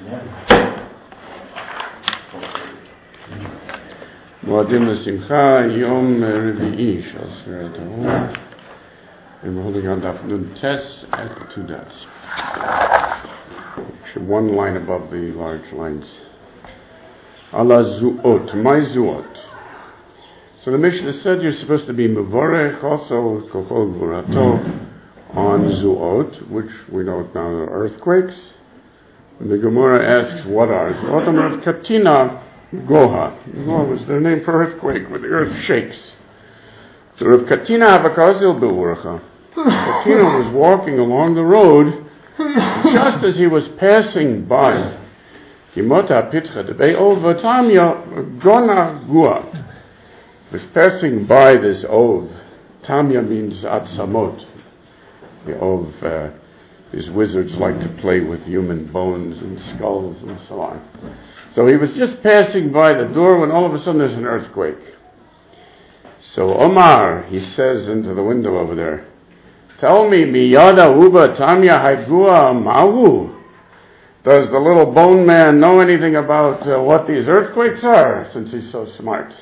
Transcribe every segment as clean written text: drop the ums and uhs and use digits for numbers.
Moadim l'simcha, Yom Revi'i, Shal Sfirat HaOmer. And we're holding on to Nun Tes at 2 dots. Actually, one line above the large lines. Ala Zuot, my Zuot. So the Mishnah said you're supposed to be Mevorech, also Kochol Gvurato, on Zuot, which we know now are earthquakes. And the Gemara asks, what are Zuot? Rav Katina Goha. Goha was their name for earthquake, where the earth shakes. So Rav Katina Havakazil Be'urcha. Katina was walking along the road, just as he was passing by. Kimota Pitcha de Be'ov Tamya Gona Gua. He was passing by this Ov. Tamya means Atzamot. The Ov, these wizards like to play with human bones and skulls and so on. So he was just passing by the door when all of a sudden there's an earthquake. So Omar, he says into the window over there, tell me, Miyada Uba Tamya Haigua Mahu. Does the little bone man know anything about what these earthquakes are, since he's so smart?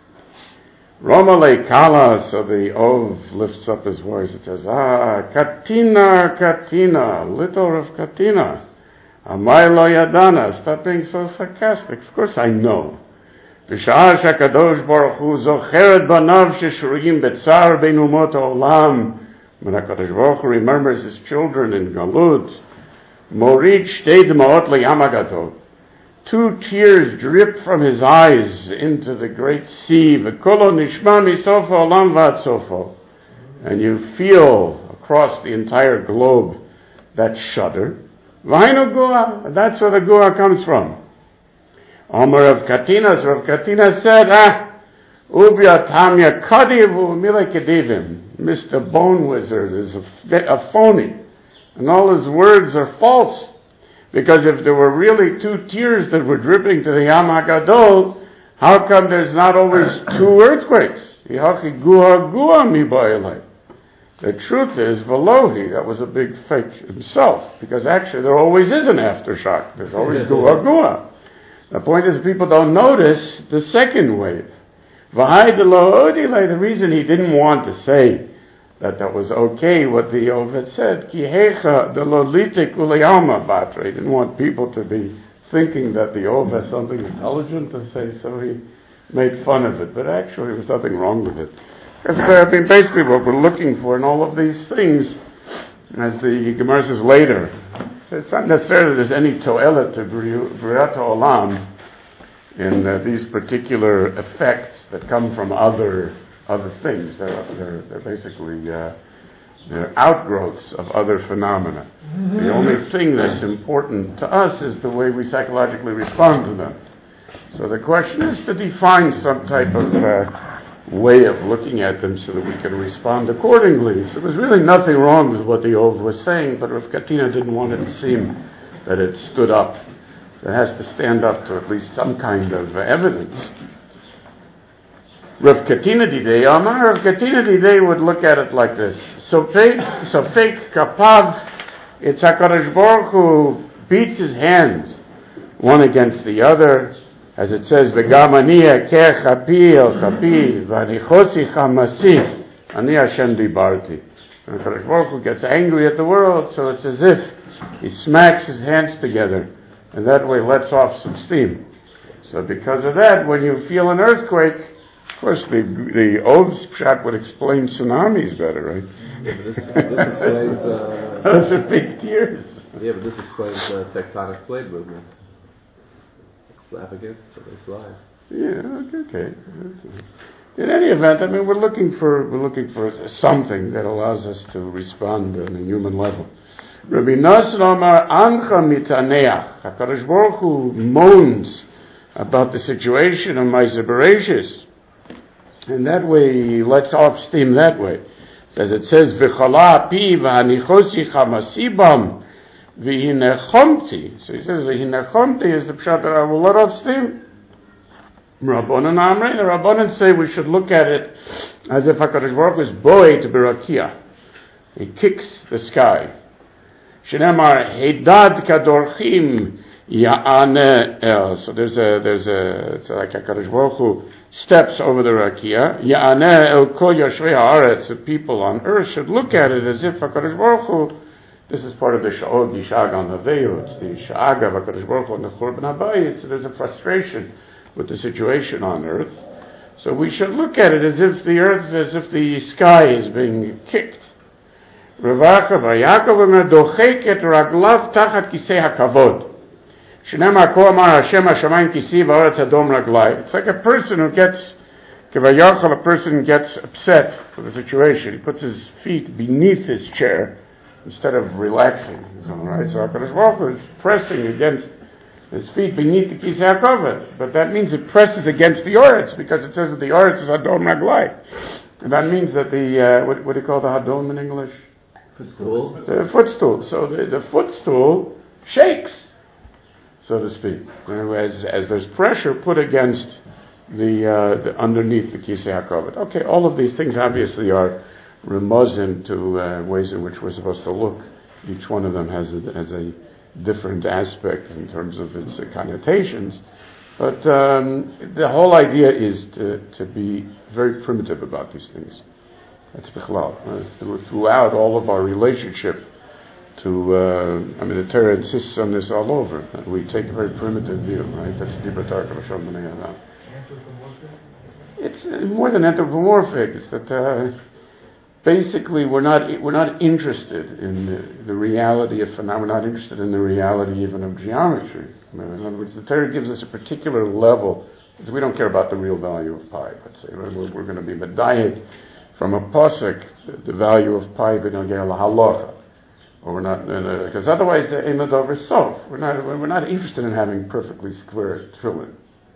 Romale Kala, so the Ov lifts up his voice and says, Katina, little of Katina. Amai lo yadana, stop being so sarcastic. Of course I know. B'sha'ah shakadosh baruch hu zocheret banav sheshruim betzar bein umot ha'olam. When HaKadosh Baruch Hu remembers his children in Galut, Morid shtei dma'ot le'yam ha'gadol. 2 tears drip from his eyes into the great sea. V'kolo nishma misofo olam v'ad sofo. And you feel across the entire globe that shudder. V'hainu gua. That's where the gua comes from. Omer Rav Katina, so Rav Katina said, Ubya Tamya Kadivu Mile Kedivim. Mr. Bone Wizard is a phony. And all his words are false. Because if there were really 2 tears that were dripping to the Yam HaGadol, how come there's not always 2 earthquakes? Yihachi Gua Gua Mibailai. The truth is, Velohi, that was a big fake himself. Because actually there always is an aftershock. There's always Gua Gua. The point is people don't notice the second wave. The reason he didn't want to say that was okay what the Ovid said, Kihecha de lolitik ulealma batra. He didn't want people to be thinking that the Ov has something intelligent to say, so he made fun of it. But actually there was nothing wrong with it. Because basically what we're looking for in all of these things, as the Gemara says later, it's not necessarily there's any to'elet to B'riyat Olam in these particular effects that come from other things. They're basically they're outgrowths of other phenomena. The only thing that's important to us is the way we psychologically respond to them. So the question is to define some type of way of looking at them so that we can respond accordingly. So there's really nothing wrong with what the Ov was saying, but Rav Katina didn't want it to seem that it stood up. It has to stand up to at least some kind of evidence. Rav Katina Didei, Amar Rav Katina Didei would look at it like this. So fake kapav, it's HaKadosh Baruch Hu beats his hands one against the other, as it says, V'gam ani ekeh chapi el chapi, v'anichosi chamasi, ani Hashem dibarti. And HaKadosh Baruch Hu gets angry at the world, so it's as if he smacks his hands together, and that way lets off some steam. So because of that, when you feel an earthquake, of course, the old pshat would explain tsunamis better, right? Yeah, but this explains... Those are big tears. Yeah, but this explains tectonic plate movement. Slap against each other, slide. Yeah, okay. In any event, I mean, we're looking for something that allows us to respond on a human level. Rabbi Nasr Amar Ancha Mitaneach. HaKadosh Baruch Hu moans about the situation of Ma'aseh Bereishis. And that way, he lets off steam that way. As it says, V'chala api v'hanichosi chamasibam v'hinechomti. So he says, v'hinechomti is the pshat that I will let off steam. Rabbanan Amrei, the Rabbanan say we should look at it as if HaKadosh Baruch Hu is boy to birakia. He kicks the sky. Shenemar, Hedad kadorchim Ya'aneh el. So there's it's like HaKadosh Baruch Hu steps over the rakia. Ya'aneh el kol yoshrei haaretz. The people on earth should look at it as if HaKadosh Baruch Hu, this is part of the Sha'od Yishag on the Veyu, it's the Sha'ag of HaKadosh Baruch Hu on the Churban HaBayit. So there's a frustration with the situation on earth. So we should look at it as if the earth, as if the sky is being kicked. Ravacha v'Yaakov omer dochek et raglav tachat kisei hakavod. Shnema ko amar Hashem hashamayim kisi v'aretz adom raglai. It's like a person who gets, kivayachal, a person gets upset for the situation. He puts his feet beneath his chair instead of relaxing. Right? So HaKadosh Baruch Hu is pressing against his feet beneath the kisei hakavod. But that means it presses against the oretz, because it says that the oretz is adom raglai. And that means that the, what do you call the hadom in English? Footstool. The footstool. So the footstool shakes, so to speak, as there's pressure put against the underneath the kisei hakavod. Okay, all of these things obviously are remuzim to ways in which we're supposed to look. Each one of them has a different aspect in terms of its connotations, but the whole idea is to be very primitive about these things. That's bichlal. Throughout all of our relationship to, the Torah insists on this all over. We take a very primitive view, right? That's Dibrat Lashon B'nai Adam. It's more than anthropomorphic. It's that basically we're not interested in the reality of phenomena. We're not interested in the reality even of geometry. In other words, the Torah gives us a particular level, because we don't care about the real value of pi. Let's say we're going to be medayek from a pasuk, the value of pi b'nogei lahalacha, or we're not, because otherwise the ein ladover sof. We're not interested in having perfectly square tefillin.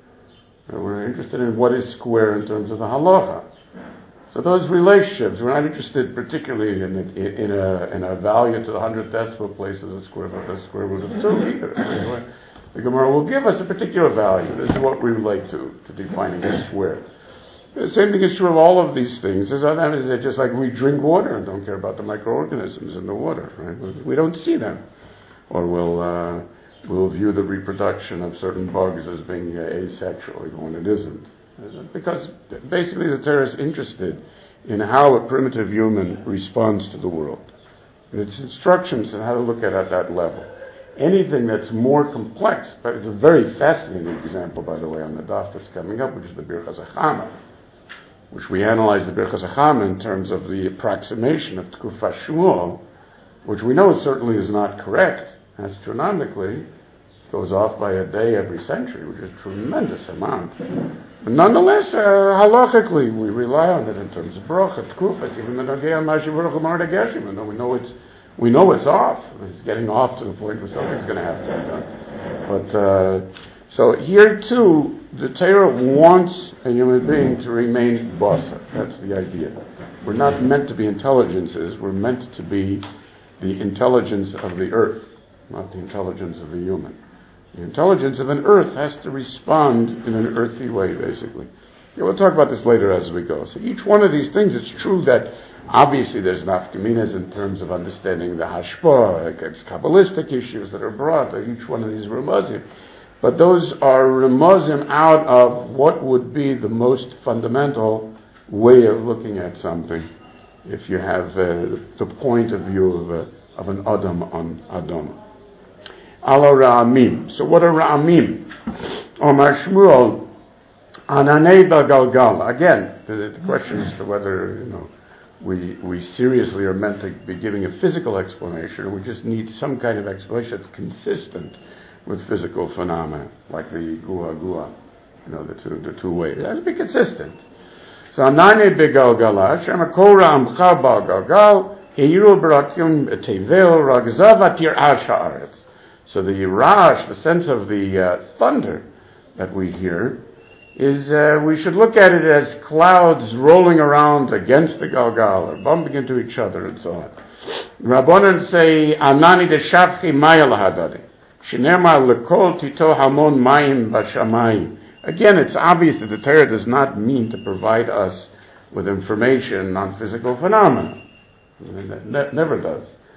We're interested in what is square in terms of the halacha. So those relationships, we're not interested particularly in a value to the 100th decimal place of the square root of 2 either. The Gemara will give us a particular value. This is what we relate to defining a square. The same thing is true of all of these things. There's other just like we drink water and don't care about the microorganisms in the water, right? We don't see them. Or we'll view the reproduction of certain bugs as being asexual, even when it isn't. Because basically the Torah is interested in how a primitive human responds to the world. And its instructions on how to look at it at that level. Anything that's more complex, but it's a very fascinating example, by the way, on the daf that's coming up, which is the Birchas Hachama, which we analyze the Birchas Hachama in terms of the approximation of Tkufas Shmuel, which we know certainly is not correct astronomically, goes off by a day every century, which is a tremendous amount. But nonetheless, halachically, we rely on it in terms of bracha, Tkufas, even the Nogei Mashi Baruch Hu Marda Geshem, even though we know it's off. It's getting off to the point where something's going to have to be done. But so here too, the Torah wants a human being to remain basa. That's the idea. We're not meant to be intelligences. We're meant to be the intelligence of the earth, not the intelligence of a human. The intelligence of an earth has to respond in an earthy way, basically. Yeah, we'll talk about this later as we go. So each one of these things, it's true that obviously there's nafkaminas in terms of understanding the hashpah, like it's Kabbalistic issues that are brought, like each one of these remazim. But those are remazim out of what would be the most fundamental way of looking at something, if you have the point of view of an Adam on Adam. Ala Ra'amim. So what are Ra'amim? Omar Shmuel, Ananei Galgal. Again, the question is to whether, we seriously are meant to be giving a physical explanation, or we just need some kind of explanation that's consistent with physical phenomena, like the gua, the two ways. It has to be consistent. So Ananei Begalgala, Shema Kora Amcha Galgal, Heiru Barakim Tevel Ragzav Atir Asha'aretz. So the rash, the sense of the thunder that we hear, is we should look at it as clouds rolling around against the Galgal, or bumping into each other, and so on. Rabbanan say, Anani de Shavchi Maya Lahadadi. Shinema Lekol Tito Hamon Mayim Bashamayim. Again, it's obvious that the Torah does not mean to provide us with information on physical phenomena. It never does.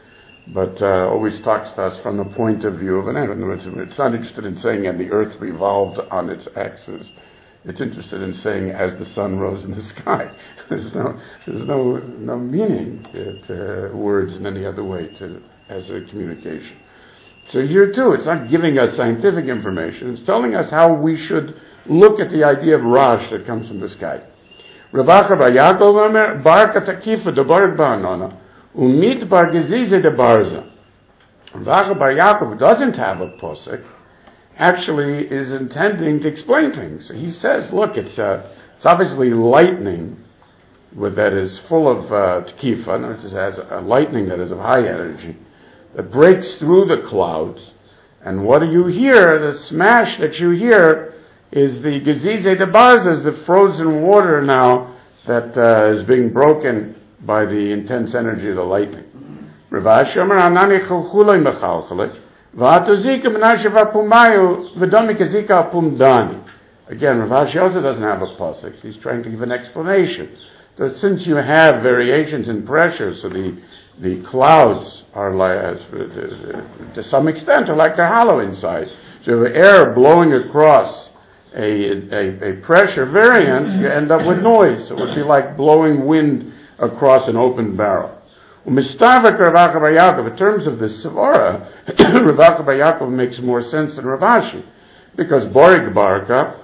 but always talks to us from the point of view of an atom. It's not interested in saying and the earth revolved on its axis. It's interested in saying as the sun rose in the sky. There's no meaning to words in any other way as a communication. So here too, it's not giving us scientific information. It's telling us how we should look at the idea of Rash that comes from the sky. Rav Acha bar Yaakov Omer, Barka Takifa de Barak Ba'anona, Umit bar Gezize de Barza. Rav Acha bar Yaakov, who doesn't have a posek, actually is intending to explain things. He says, look, it's obviously lightning that is full of Takifa, in other words, it has a lightning that is of high energy, that breaks through the clouds. And what do you hear? The smash that you hear is the Gezize de Barza, the frozen water now that is being broken by the intense energy of the lightning. Rav Ashi Omer Anani Chulchuloi Mechalchelet V'atuzika Menashiva Pumayu V'domik Zika Pumdani. Again, Rav Ashi also doesn't have a pasuk. He's trying to give an explanation. That since you have variations in pressure, so the clouds are like, to some extent, are like they're hollow inside. So if air blowing across a pressure variant, you end up with noise. So it would be like blowing wind across an open barrel. In terms of the Svara, Rav Acha bar Yaakov makes more sense than Rav Ashi, because Borig Barka,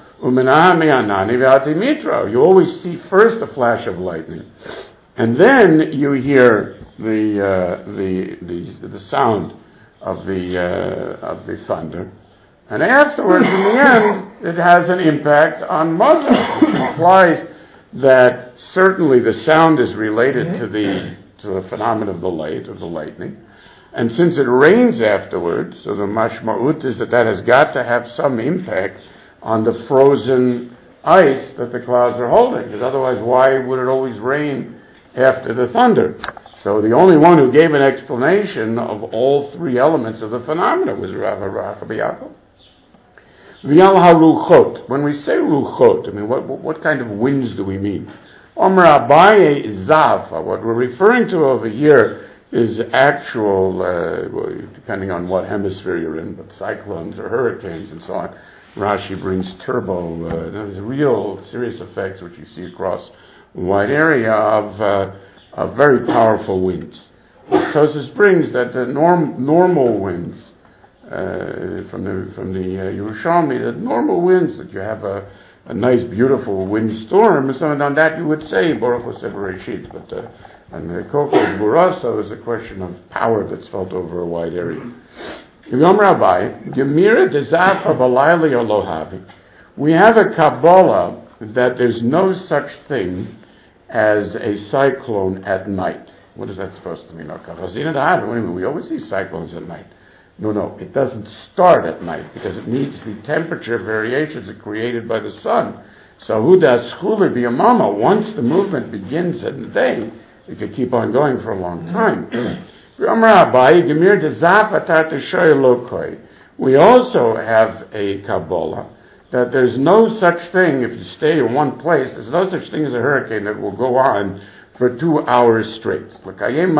you always see first a flash of lightning, and then you hear the sound of the thunder, and afterwards, in the end, it has an impact on Mother. It implies that certainly the sound is related to the phenomenon of the light, of the lightning, and since it rains afterwards, so the mashma'ut is that has got to have some impact on the frozen ice that the clouds are holding, because otherwise why would it always rain after the thunder? So the only one who gave an explanation of all three elements of the phenomena was Rav Acha bar Yaakov. V'yal haruchot. When we say ruchot, I mean, what kind of winds do we mean? Omer Abaye Zav. What we're referring to over here is actual, depending on what hemisphere you're in, but cyclones or hurricanes and so on. Rashi brings turbo. There's real serious effects which you see across a wide area of very powerful winds. Tosfos brings that the normal winds from the Yerushalmi, the normal winds that you have a nice, beautiful windstorm, and so on that you would say Baruch Hu Bereshit, but on the Koko Burasa is a question of power that's felt over a wide area. Yom Rabbi, Gemira Dezafa Balayli Olohavi. We have a Kabbalah that there's no such thing as a cyclone at night. What is that supposed to mean? What do you mean? We always see cyclones at night. No, it doesn't start at night because it needs the temperature variations that are created by the sun. So Hudas Chuli B'Yamama, once the movement begins in the day, it could keep on going for a long time. We also have a Kabbalah that there's no such thing, if you stay in one place, there's no such thing as a hurricane that will go on for 2 hours straight. We understand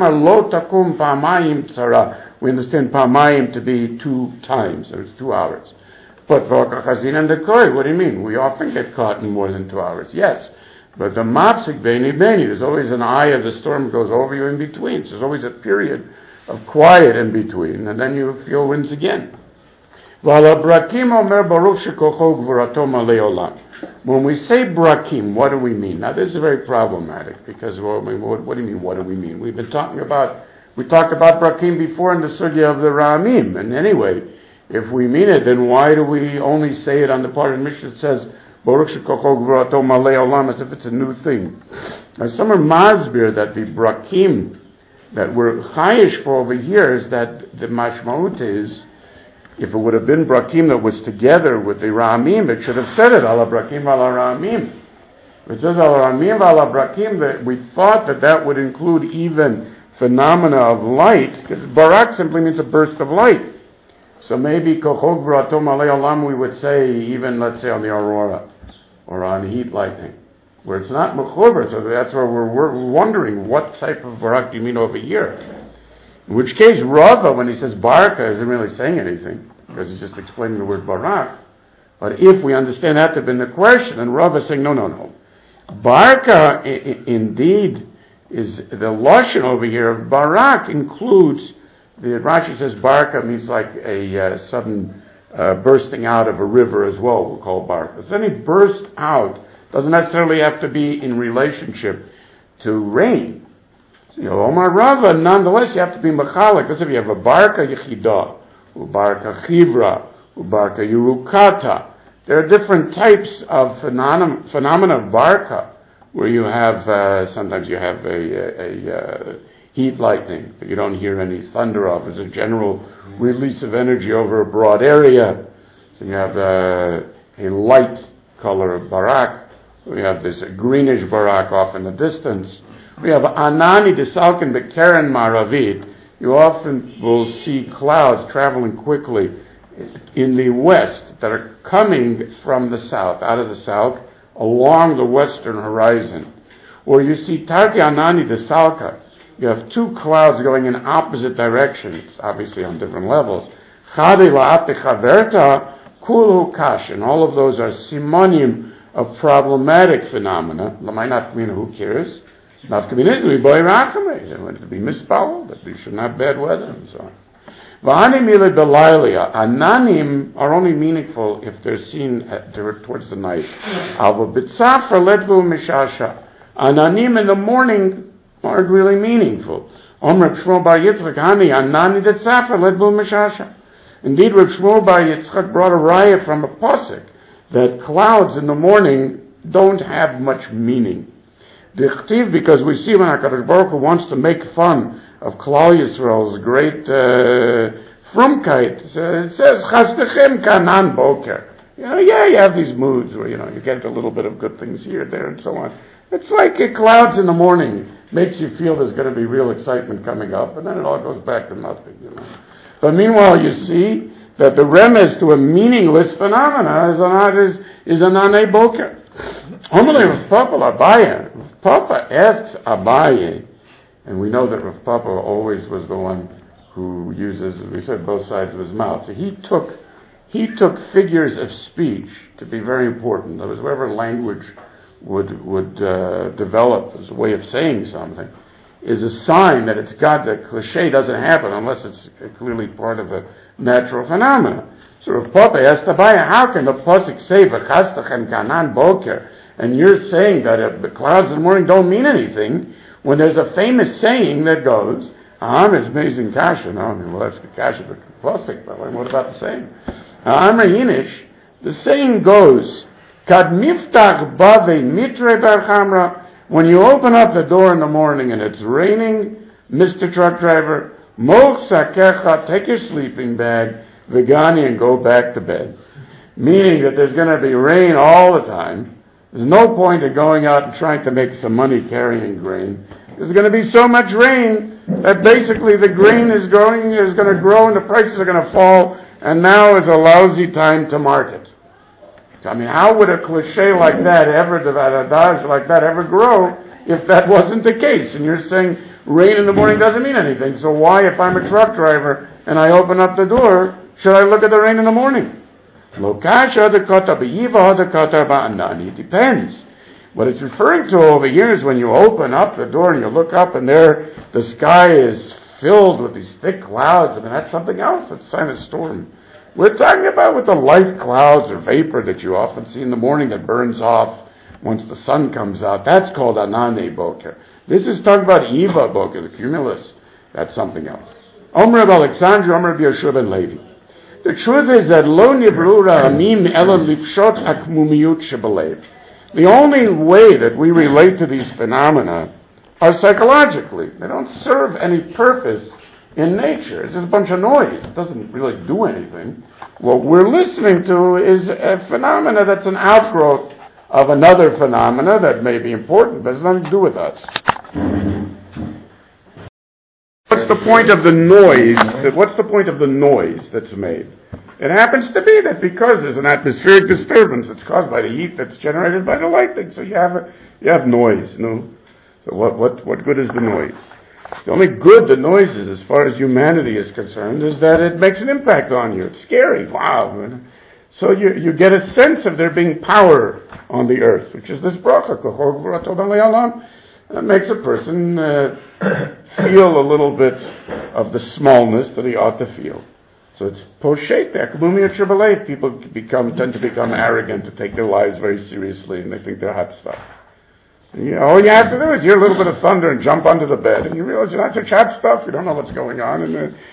pamayim to be 2 times, so it's 2 hours. But what do you mean? We often get caught in more than 2 hours. Yes, but the mapsik beni, there's always an eye of the storm that goes over you in between. So there's always a period of quiet in between, and then you feel winds again. When we say brakim, what do we mean? Now this is very problematic, because what do you mean, what do we mean? We talked about brakim before in the sugya of the Ra'amim, and anyway, if we mean it, then why do we only say it on the part of the Mishnah that says Baruch Shekochol Gvurato Malei Olam, as if it's a new thing? Now some are masbir that the brakim that we're chayish for over here is that the mashmaut is, if it would have been brakim that was together with the Ra'amim, it should have said it, ala brakim ala Ra'amim. It says ala Ra'amim ala brakim, that we thought that would include even phenomena of light, because barak simply means a burst of light. So maybe kochog v'ratom alei olam we would say even, let's say, on the aurora, or on heat lightning, where it's not mechuber, so that's where we're wondering what type of barak do you mean over here. In which case, Rava, when he says Baraka, isn't really saying anything, because he's just explaining the word Barak. But if we understand that to have been the question, and Rava is saying, no. Baraka, indeed, is the Lashon over here of Barak includes, the Rashi says Baraka means like a sudden bursting out of a river as well, we'll call Baraka. So any burst out doesn't necessarily have to be in relationship to rain. Omar Rava, nonetheless, you have to be machalik, because if you have a Baraka Yechidah, Baraka Chivra, Baraka Yerukata, there are different types of phenomena of Baraka, where you have, sometimes you have a heat lightning, but you don't hear any thunder of. It's a general release of energy over a broad area. So you have a light color of Barak. We have this greenish Barak off in the distance. We have Anani Desalkin Bekeren Maravit. You often will see clouds traveling quickly in the west that are coming from the south, out of the south, along the western horizon. Or you see Tarki Anani Desalka. You have two clouds going in opposite directions, obviously on different levels. Chade la'ate chaverta kulu kash. And all of those are simonim of problematic phenomena. Lamai nafkamina, who cares? Nafkamina is to be boy rachame. They want to be misspelled, that we should not have bad weather, and so on. V'anim ile belaylia. Ananim are only meaningful if they're seen towards the night. Alva bitzafra letvu mishasha. Ananim in the morning aren't really meaningful. Reb Shmuel Bar Yitzchak Hani Anani Detzafra Ledbu Mishasha. Indeed, Reb Shmuel Bar Yitzchak brought a raya from a posik that clouds in the morning don't have much meaning. Dichtiv, because we see when HaKadosh Baruch Hu wants to make fun of Klal Yisrael's great frumkeit, it says Chasdechem Kanan Boker. You have these moods where you get a little bit of good things here, there, and so on. It's like clouds in the morning makes you feel there's going to be real excitement coming up, and then it all goes back to nothing, But meanwhile, you see that the remez to a meaningless phenomena is an ane boker. Only Rav Papa Abaye. Rav Papa asks Abaye, and we know that Rav Papa always was the one who uses, as we said, both sides of his mouth. So he took figures of speech to be very important. That was wherever language would develop as a way of saying something, is a sign that that cliche doesn't happen unless it's clearly part of a natural phenomena. So Rav Papa asked Abaye, how can the pasuk say v'chastachem kanan boker, and you're saying that the clouds in the morning don't mean anything, when there's a famous saying that goes, it's amazing kasha. Well, that's the kasha, but pasuk, but what about the saying? Hinish, the saying goes, Kad miftach bave mitre bar chamra. When you open up the door in the morning and it's raining, Mr. Truck Driver, moch sakecha, take your sleeping bag, vegani, and go back to bed. Meaning that there's going to be rain all the time. There's no point in going out and trying to make some money carrying grain. There's going to be so much rain that basically the grain is going to grow and the prices are going to fall, and now is a lousy time to market. I mean, how would a cliche like that ever grow if that wasn't the case? And you're saying rain in the morning doesn't mean anything. So why, if I'm a truck driver and I open up the door, should I look at the rain in the morning? It depends. What it's referring to over here is when you open up the door and you look up and there the sky is filled with these thick clouds. I mean, that's something else. That's a sign of storm. We're talking about with the light clouds or vapor that you often see in the morning that burns off once the sun comes out. That's called anane boker. This is talking about Eva boker, the cumulus. That's something else. Omer of Alexandria, Omer of Yeshua ben Levi. The truth is that lo nibru ra'amim elam lifshot akmumiyut shebalev. The only way that we relate to these phenomena are psychologically. They don't serve any purpose in nature. It's just a bunch of noise. It doesn't really do anything. What we're listening to is a phenomena that's an outgrowth of another phenomena that may be important, but it has nothing to do with us. What's the point of the noise? What's the point of the noise that's made? It happens to be that because there's an atmospheric disturbance that's caused by the heat that's generated by the lightning, so you have noise, no? So what good is the noise? The only good the noise is, as far as humanity is concerned, is that it makes an impact on you. It's scary. Wow. So you get a sense of there being power on the earth, which is this bracha. That makes a person feel a little bit of the smallness that he ought to feel. So it's poshet, people tend to become arrogant, to take their lives very seriously, and they think they're hot stuff. All you have to do is hear a little bit of thunder and jump under the bed, and you realize you're not such hot stuff, you don't know what's going on,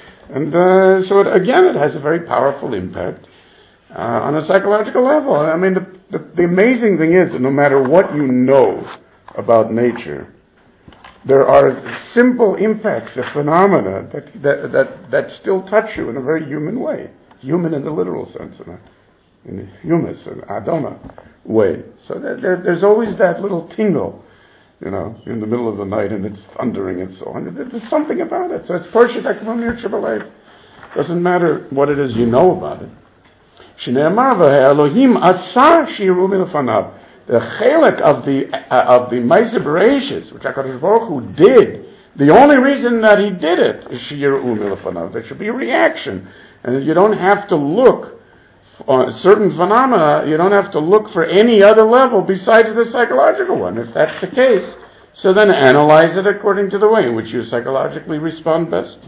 so it has a very powerful impact on a psychological level. I mean, the amazing thing is that no matter what you know about nature, there are simple impacts of phenomena that still touch you in a very human way. Human in the literal sense, in a humus, an Adama way. So there's always that little tingle, in the middle of the night, and it's thundering and so on. There's something about it. So it's Porsche Takamamir Shabbalay. Doesn't matter what it is you know about it. Shneimar Elohim Asar Shiru Milfanav. The chelik of the Ma'aseh Bereishis, which HaKadosh Baruch Hu did, the only reason that he did it is Shiru Milfanav. There should be a reaction. And you don't have to look on certain phenomena, you don't have to look for any other level besides the psychological one. If that's the case, so then analyze it according to the way in which you psychologically respond best.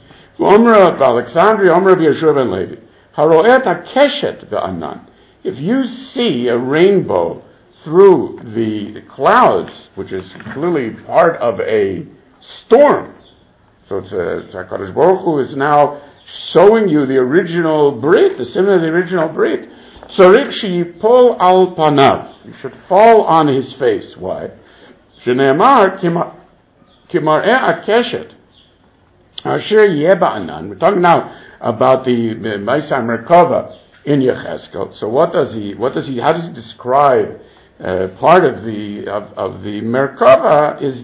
Omra Alexandria, Omra Yeshua ben Levi. Haroet HaKeshet V'Anan. If you see a rainbow through the clouds, which is clearly part of a storm, so it's HaKadosh Baruch Hu is now showing you the original Brit, the symbol of the original Brit. Tzorich sheyipol al panav. You should fall on his face. Why? Shneimar kimar'eh akeshet asher yeh ba'anan. We're talking now about the Ma'aseh Merkava in Yechezkel. So how does he describe part of the Merkava is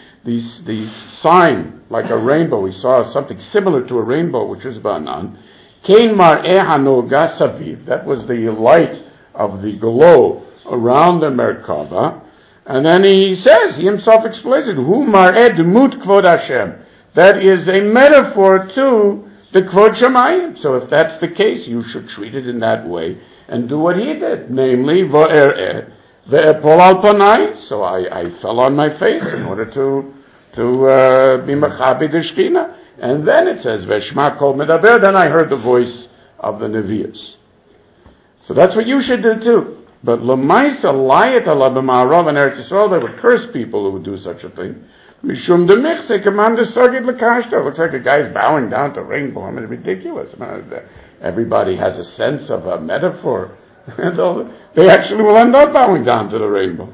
the sign, like a rainbow. We saw something similar to a rainbow, which is Ba'anan. Kein mar'eh hanoga saviv. That was the light of the glow around the Merkava. And then he himself explains it. Hu mar'eh dmut kvod Hashem. That is a metaphor to the kvod Shemayim. So if that's the case, you should treat it in that way and do what he did, namely v'er'eh. Ve'epol al panai, so I fell on my face in order to be mechabi the Shekhinah. And then it says, Veshma kol medaber, then I heard the voice of the Nevi'us. So that's what you should do too. But l'maisa layet ala b'ma'arav in Eretz Yisrael, they would curse people who would do such a thing. Mishum demichse commander sagid l'kashta. Looks like a guy's bowing down to rainbow. I mean, ridiculous. Everybody has a sense of a metaphor. They actually will end up bowing down to the rainbow.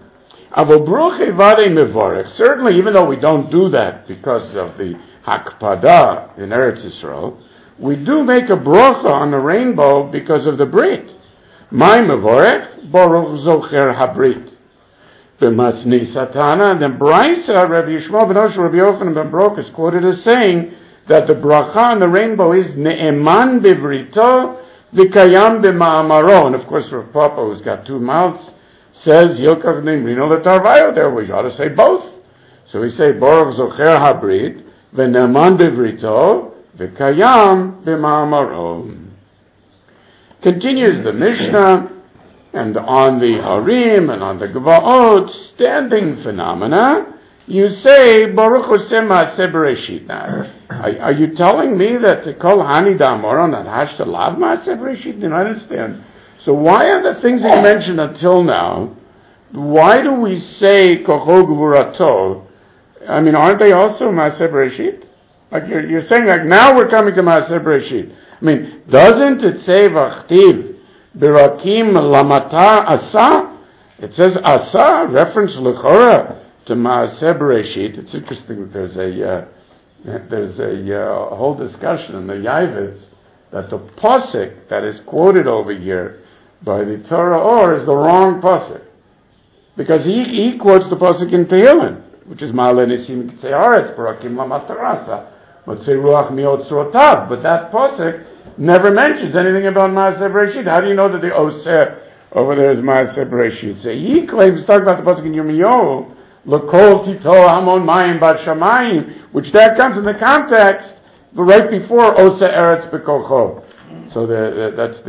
Certainly, even though we don't do that because of the Hakpada in Eretz Yisrael, we do make a brocha on the rainbow because of the Brit. My mevorech, Baruch Zocher HaBrit. B'masni Satana, and then Braisa, Rabbi Yishmael ben Osher, Rabbi Yochanan ben Baruch is quoted as saying that the bracha on the rainbow is Ne'eman Bivrito, V'kayam b'ma'amaro, and of course Rav Papa, who's got two mouths, says Yilkach Nimrino L'Tarvayo. There we ought to say both. So we say Baruch Zocher Habrit V'ne'eman Bivrito V'kayam b'ma'amaro. Continues the Mishnah, and on the Harim and on the Gvaot, standing phenomena, you say, Baruch Hashem Ma'aseh Bereshit. Now, are you telling me that Kol Hani Da'amor Not Hashta Lav Ma'aseh Bereshit? You don't understand. So why are the things he mentioned until now, why do we say Kocho Gvurato? I mean, aren't they also Ma'aseh Bereshit? Like you're saying, like now we're coming to Ma'aseh Bereshit. I mean, doesn't it say Vachtiv Birakim Lamata Asa? It says Asa, reference L'chora to Ma'aseh Bereshit. It's interesting that there's a whole discussion in the Yavitz that the pasuk that is quoted over here by the Torah Or is the wrong pasuk, because he quotes the pasuk in Tehillim, which is Ma'aleh Nisim Kitzei Haaretz Barakim Lamatarasa Motzei Ruach Miotzrotav, but that pasuk never mentions anything about Ma'aseh Bereshit. How do you know that the Oseh over there is Ma'aseh Bereshit? So he claims, talking about the pasuk in Yirmiyahu, L'kol tito hamon mayim bar shamayim, which that comes in the context right before Osa Eretz B'Kocho. So that's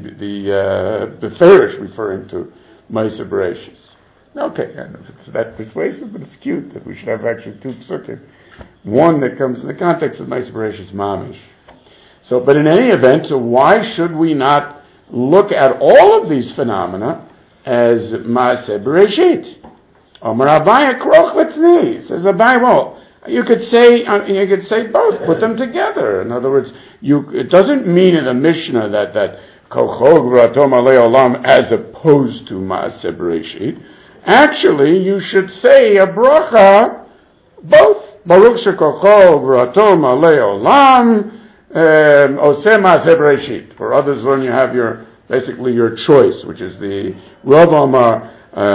the Beferish referring to Ma'aser Bereishis. Okay, and if it's that persuasive, but it's cute that we should have actually two psukim. One that comes in the context of Ma'aser Bereishis Mamish. So, but in any event, so why should we not look at all of these phenomena as Ma'aser Bereshit? Omer Abaye Kroch L'Tzni, says Abaye, well, you could say both, put them together. In other words, it doesn't mean in the Mishnah that Kochog V'Ratom Alei Olam as opposed to Ma'aser Bereshit. Actually, you should say a bracha, both. Baruch shekochog v'ratom alei olam, oseh ma'aseh bereshit. For others, when you have basically your choice, which is the Rav Amar,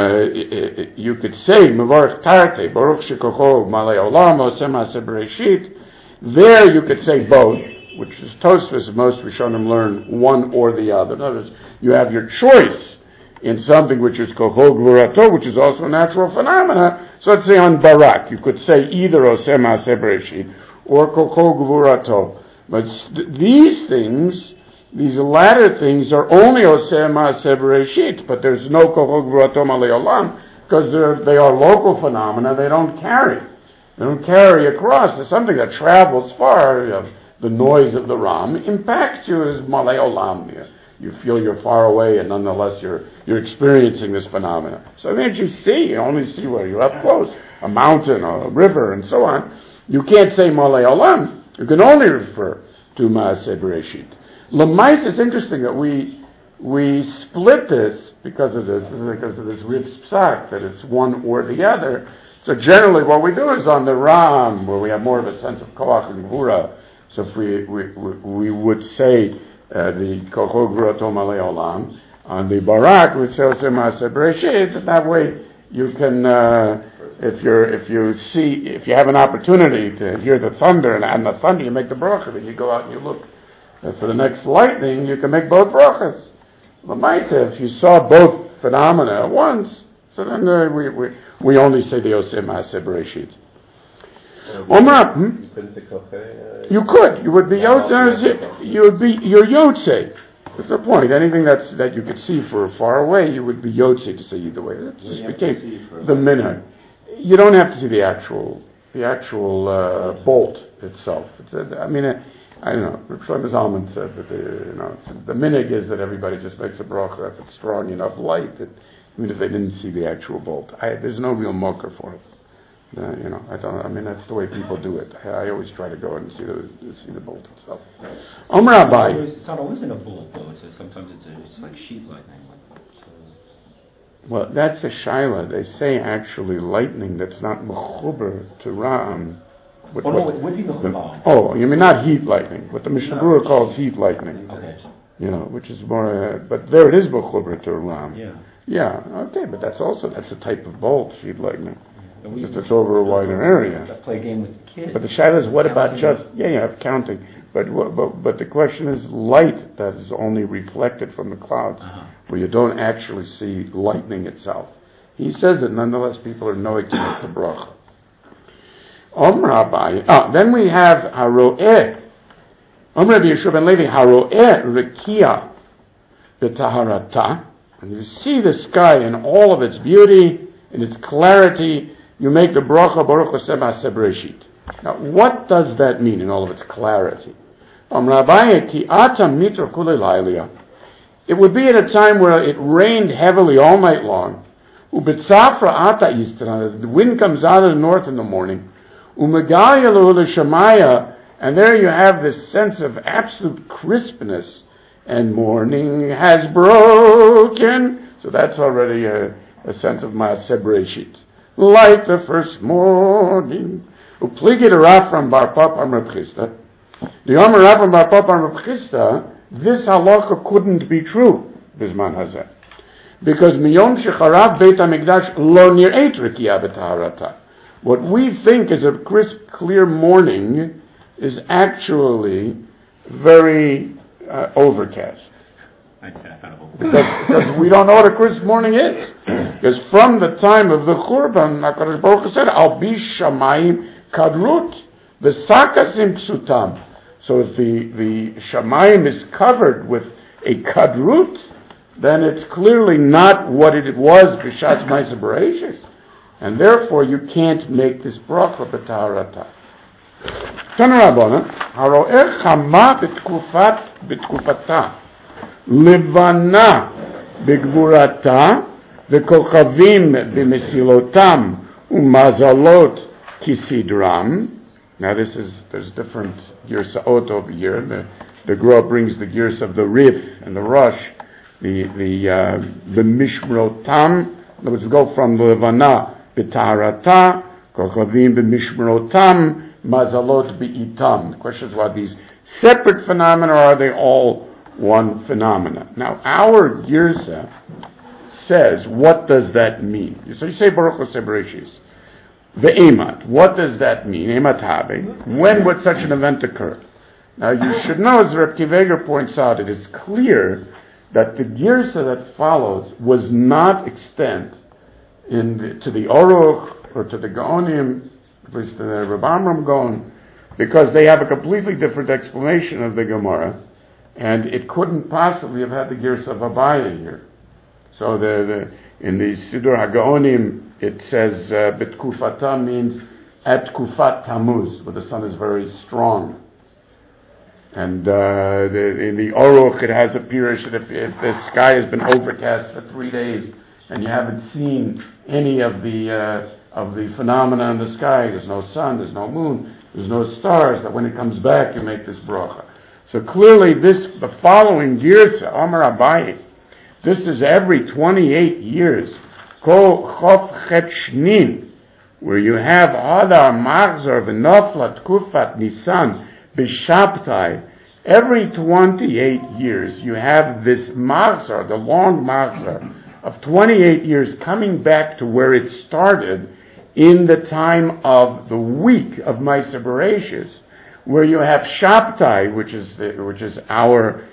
you could say, Mevarech Tarte, Baruch shekochog alei olam, oseh ma'aseh bereshit. There you could say both, which is Tosfos, most Rishonim learn one or the other. In other words, you have your choice in something which is Kochog V'Rato, which is also a natural phenomena. So let's say on Barak, you could say either Oseh Ma'aseh Bereshit or Kochog V'Rato. But these things, these latter things, are only Oseh Ma'aseh Bereshit, but there's no Kochog V'Rato Malei Olam, because they are local phenomena, they don't carry. They don't carry across. There's something that travels far. The noise of the Ram impacts you as Malei Olam. You feel you're far away, and nonetheless you're experiencing this phenomenon. So I mean, you see, you only see where you're up close, a mountain, a river, and so on. You can't say Malei Olam. You can only refer to Ma'aseh Bereshit. Lamais, it's interesting that we split this because of this Riv's Psak, that it's one or the other. So generally, what we do is on the Ram, where we have more of a sense of Koach and Gvura. So if we would say the Kochog V'Ratom Alei Olam. On the Barak, which says Ma'aseh Bereshit, that way you can, if you have an opportunity to hear the thunder, and the thunder, you make the bracha, then you go out and you look for the next lightning, you can make both brachas. L'maaseh, if you saw both phenomena at once, so then we only say the Oseh Ma'aseh Bereshit. You could. You would be Yotze. You're Yotze. That's the point. Anything that you could see for far away, you would be Yotze to say either way. That just became the minhag. You don't have to see the actual bolt itself. I don't know. Reb Shlomo Zalman said that the minhag is that everybody just makes a bracha if it's strong enough light, even if they didn't see the actual bolt. There's no real mocker for it. That's the way people do it. I always try to go and see the bolt itself. Omer Abaye. It's not always in a bolt, though. Sometimes it's like sheet lightning. Well, that's a shaila. They say actually lightning that's not mechuber to Ram. It would be mechuber. Oh, you mean not heat lightning? What the Mishnah Berurah calls heat lightning. Okay. Which is more. But there it is mechuber to Ram. Yeah. Yeah. Okay, but that's a type of bolt, heat lightning. Just it's over a wider area. Play a game with the kids. But the shaila is what about just counting? But the question is light that is only reflected from the clouds, where you don't actually see lightning itself. He says that nonetheless people are knowing to make the bracha. Then we have Haroeh. Rabbi Yeshua ben Levi Haroeh Rekia b'taharata, and you see the sky in all of its beauty, in its clarity. You make the bracha Baruch Oseh Ma'aseh Bereshit. Now, what does that mean in all of its clarity? It would be at a time where it rained heavily all night long. The wind comes out of the north in the morning. And there you have this sense of absolute crispness. And morning has broken. So that's already a sense of Ma'aseh Bereshit. Like the first morning. Upligid Rafram Bar Papa Reb Chisda. The Omer Rafram Bar Papa Reb Chisda, this halacha couldn't be true, Bisman Hazeh. Because Miyom Shecharav Beit HaMikdash Lo Nir'eit Rekiah B'Taharata. What we think is a crisp, clear morning is actually very overcast. I kind of Because we don't know what a crisp morning is. Because from the time of the Churban, HaKadosh Baruch Hu said, Al bi shamayim kadrut, v'sakasim psutam. So if the shamayim is covered with a kadrut, then it's clearly not what it was b'shat ma'aser bereishis. And therefore you can't make this bracha b'taharata. Tana Rabbana, haro'er chama b'tkufata, לבנה בגבורתה וכוכבים במסילותם ומזלות כסדרם. Now there's different girsa'ot over here. The Gra brings the girs of the Rif and the Rosh, the Mishmerotam. In other words, we go from Levana b'taharata, Kochavim b'mishmerotam, Mazalot b'itam. The question is, are these separate phenomena or are they all one phenomena? Now, our Girsa says, what does that mean? So you say Baruch Hu Sebereshis. Ve'emat. What does that mean? Emat habe. When would such an event occur? Now, you should know, as Reb Kiveger points out, it is clear that the Girsa that follows was not extant to the Oruch or to the Gaonim, at least the Reb Amram Gaon, because they have a completely different explanation of the Gemara. And it couldn't possibly have had the Girsa of Abaye here. So in the Sidur HaGaonim, it says, Betkufata means at Kufat Tammuz, where the sun is very strong. And in the Oruch, it has a pirush that if the sky has been overcast for 3 days, and you haven't seen any of the phenomena in the sky, there's no sun, there's no moon, there's no stars, that when it comes back, you make this bracha. So clearly the following Girsa, Amar Abaye, this is every 28 years, Kol Chof Chet Shnin, where you have Adar Machzor V'Noflat Kufat Nisan B'Shabtai. Every 28 years you have this Machzor, the long Machzor of 28 years coming back to where it started in the time of the week of Ma'aser Bereishis, where you have Shabtai, which is our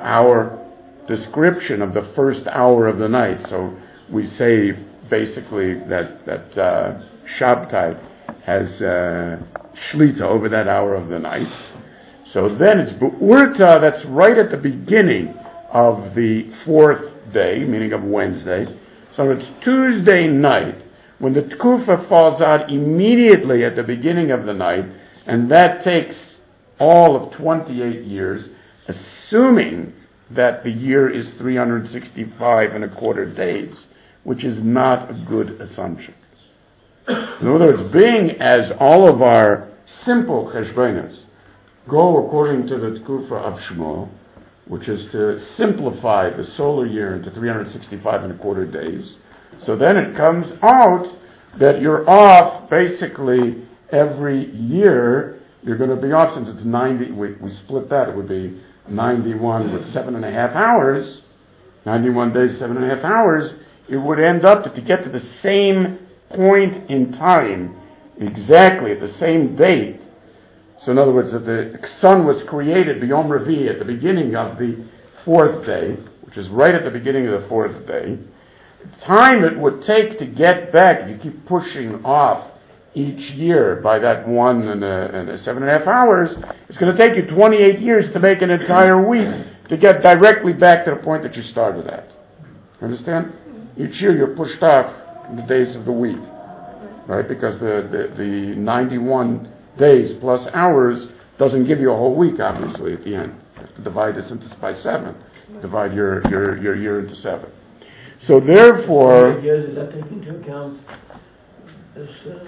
description of the first hour of the night. So we say basically that Shabtai has Shlita over that hour of the night. So then it's Be'urta, that's right at the beginning of the fourth day, meaning of Wednesday. So it's Tuesday night, when the Tkufa falls out immediately at the beginning of the night, and that takes all of 28 years, assuming that the year is 365 and a quarter days, which is not a good assumption. In other words, being as all of our simple cheshbonos go according to the Tkufa of Shmuel, which is to simplify the solar year into 365 and a quarter days, so then it comes out that you're off basically every year. You're going to be off, since it's 90, we split that, it would be 91 with 7.5 hours, 91 days, 7.5 hours, it would end up that to get to the same point in time, exactly at the same date. So in other words, that the sun was created b'Yom Revi at the beginning of the fourth day, which is right at the beginning of the fourth day. The time it would take to get back, if you keep pushing off each year by that 1 and 7.5 hours, it's going to take you 28 years to make an entire week to get directly back to the point that you started at. Understand? Each year you're pushed off in the days of the week, right? Because the 91 days plus hours doesn't give you a whole week, obviously, at the end. You have to divide this by 7. Divide your year into 7. So therefore, years, is that taking into account this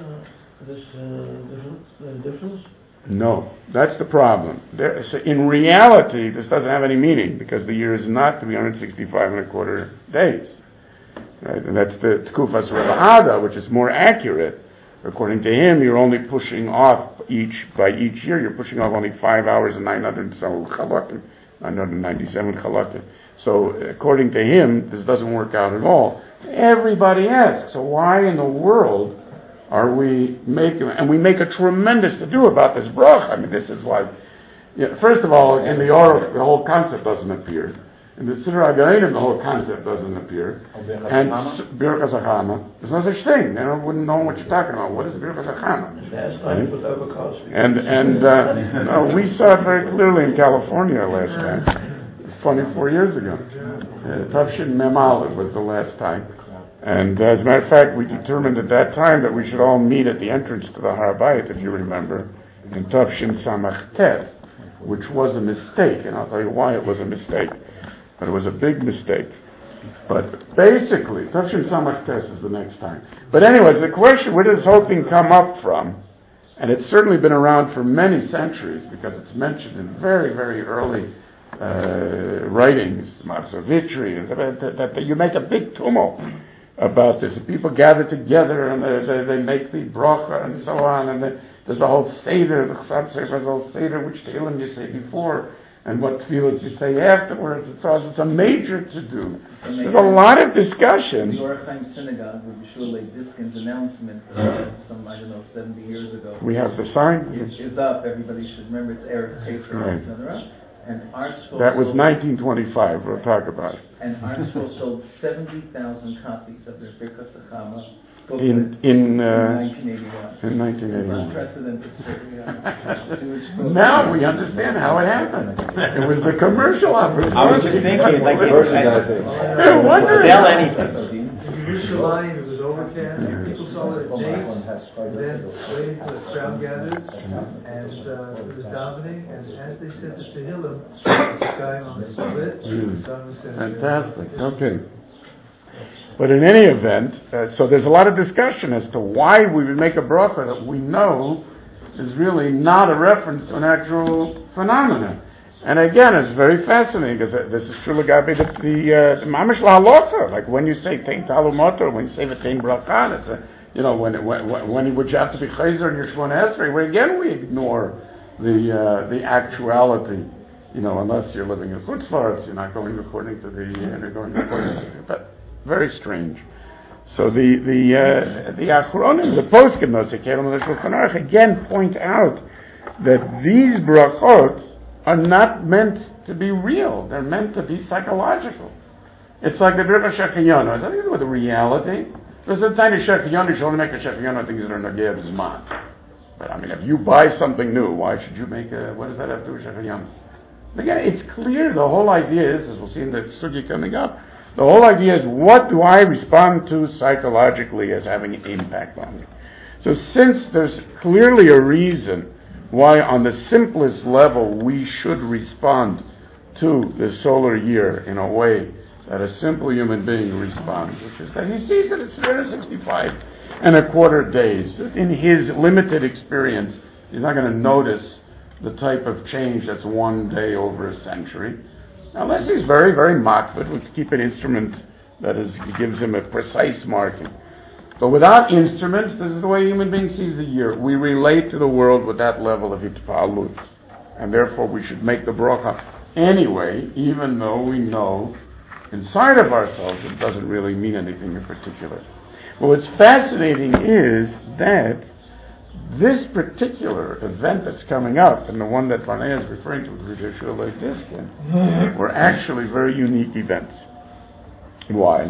difference? No, that's the problem. So in reality, this doesn't have any meaning, because the year is not 365 and a quarter days. Right? And that's the Tkufas Rebbe Ada, which is more accurate. According to him, you're only pushing off by each year, you're pushing off only 5 hours and 997 chalakim. So according to him, this doesn't work out at all. Everybody asks, so why in the world are we making, and we make a tremendous to-do about this bracha. I mean, this is like, first of all, in the Aruch, the whole concept doesn't appear. In the Siddur HaGaonim, the whole concept doesn't appear. And Birkas Hachama, there's no such thing. They wouldn't know what you're talking about. What is Birkas Hachama? Last night was over Cosby. No, we saw it very clearly in California last time. It was 24 years ago. Tafshin Mem Aleph was the last time. And as a matter of fact, we determined at that time that we should all meet at the entrance to the Har Bayit, if you remember, in Tafshin Samach Tet, which was a mistake, and I'll tell you why it was a mistake. But it was a big mistake. But basically, Tafshin Samach Tet is the next time. But anyways, the question, where does this whole thing come up from? And it's certainly been around for many centuries, because it's mentioned in very, very early writings, Matzavitri, that you make a big tumult about this. People gather together and they make the bracha and so on, and there's a whole seder, the Chasam Sofer has a whole seder, which Tehillim you say before, and what tefillos you say afterwards. It's a major to-do. There's a lot of discussion. The Orachaim Synagogue with Shulei Diskin's announcement some, 70 years ago. We have the sign. Is up. Everybody should remember it's Erev Pesach, right. etc. And ArtScroll. That was 1925. We'll talk about it. And ArtScroll sold 70,000 copies of their Birkas Hachama booklet in 1981. In 1981. Unprecedented. Now we understand how it happened. It was the commercial opportunity. I was just thinking, like, sell anything. Yerushalayim, it was overcast. People saw it at dates, and then waiting for the crowd gathered, and it was davening. And as they said to Tehillim, the sky on the split, the sun was setting. Fantastic. Okay. But in any event, so there's a lot of discussion as to why we would make a bracha that we know is really not a reference to an actual phenomenon. And again, it's very fascinating because this is true Lagabi the Mamish Lahalocha. Like when you say Tein Talumotor, when you say V'tein Brachan, it's when would you have to be Chayzer in your Shmon Esrei, where again we ignore the actuality. Unless you're living in Chutz La'aretz, you're not going according to you're going according to but very strange. So the Achronim, the Poskim, the Shulchan Aruch, again point out that these brachot are not meant to be real. They're meant to be psychological. It's like the Birkas Shechiyonu. It has nothing to do with the reality. There's a tiny Shechiyonu, you should only make a Shechiyonu things that are Nageh B'Zman. But if you buy something new, why should you make what does that have to do with Shechiyonu? Again, it's clear the whole idea is, as we'll see in the Sugi coming up, the whole idea is what do I respond to psychologically as having an impact on me? So since there's clearly a reason why on the simplest level we should respond to the solar year in a way that a simple human being responds, which is that he sees that it's 365 and a quarter days. In his limited experience, he's not going to notice the type of change that's one day over a century, unless he's very, very makbid. We keep an instrument that gives him a precise marking. But without instruments, this is the way human beings sees the year. We relate to the world with that level of itpalut, and therefore we should make the bracha anyway, even though we know inside of ourselves it doesn't really mean anything in particular. Well, what's fascinating is that this particular event that's coming up, and the one that Barnea is referring to with Shulei Diskin, were actually very unique events. Why?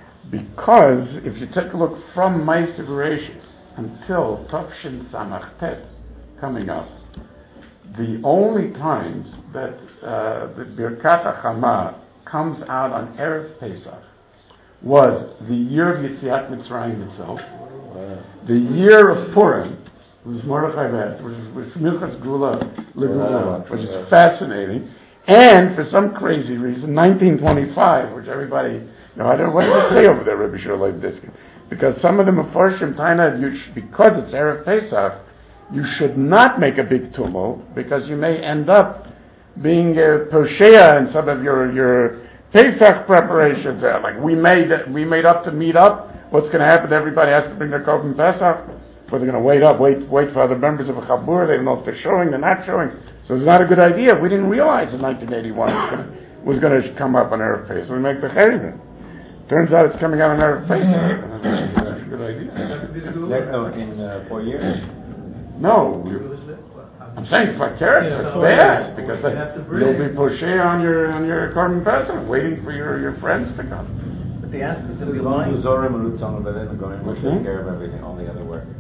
Because if you take a look from Ma'aseh Bereshis until Tafshin Samach Tet coming up, the only times that the Birkat Hachama comes out on Erev Pesach was the year of Yetziat Mitzrayim itself, the year of Purim, which was Mordechai Vest, which was Milchas Gula Legula, which is fascinating, and for some crazy reason, 1925, which everybody. I don't know, what does it say over there, Rabbi Shulei Diskin? Because some of the Mefarshim Taina, because it's Erev Pesach, you should not make a big tumult, because you may end up being a Poshea in some of your Pesach preparations. Like we made up to meet up. What's going to happen? Everybody has to bring their Korban Pesach. Or they're going to wait for other members of a Chabur. They don't know if they're showing, they're not showing. So it's not a good idea. We didn't realize in 1981 was going to come up on Erev Pesach. So we make the Cherivim. Turns out it's coming out on Erev Pesach. That's a good idea. In 4 years? No. I'm saying for carrots, Yeah, it's so bad, you because have to you'll bring. be pushy on your carbon president, waiting for your friends to come. But the aspect of The the long line, Zorim and Rutzon, but then the Goyim will What's take that? care of everything, all the other work.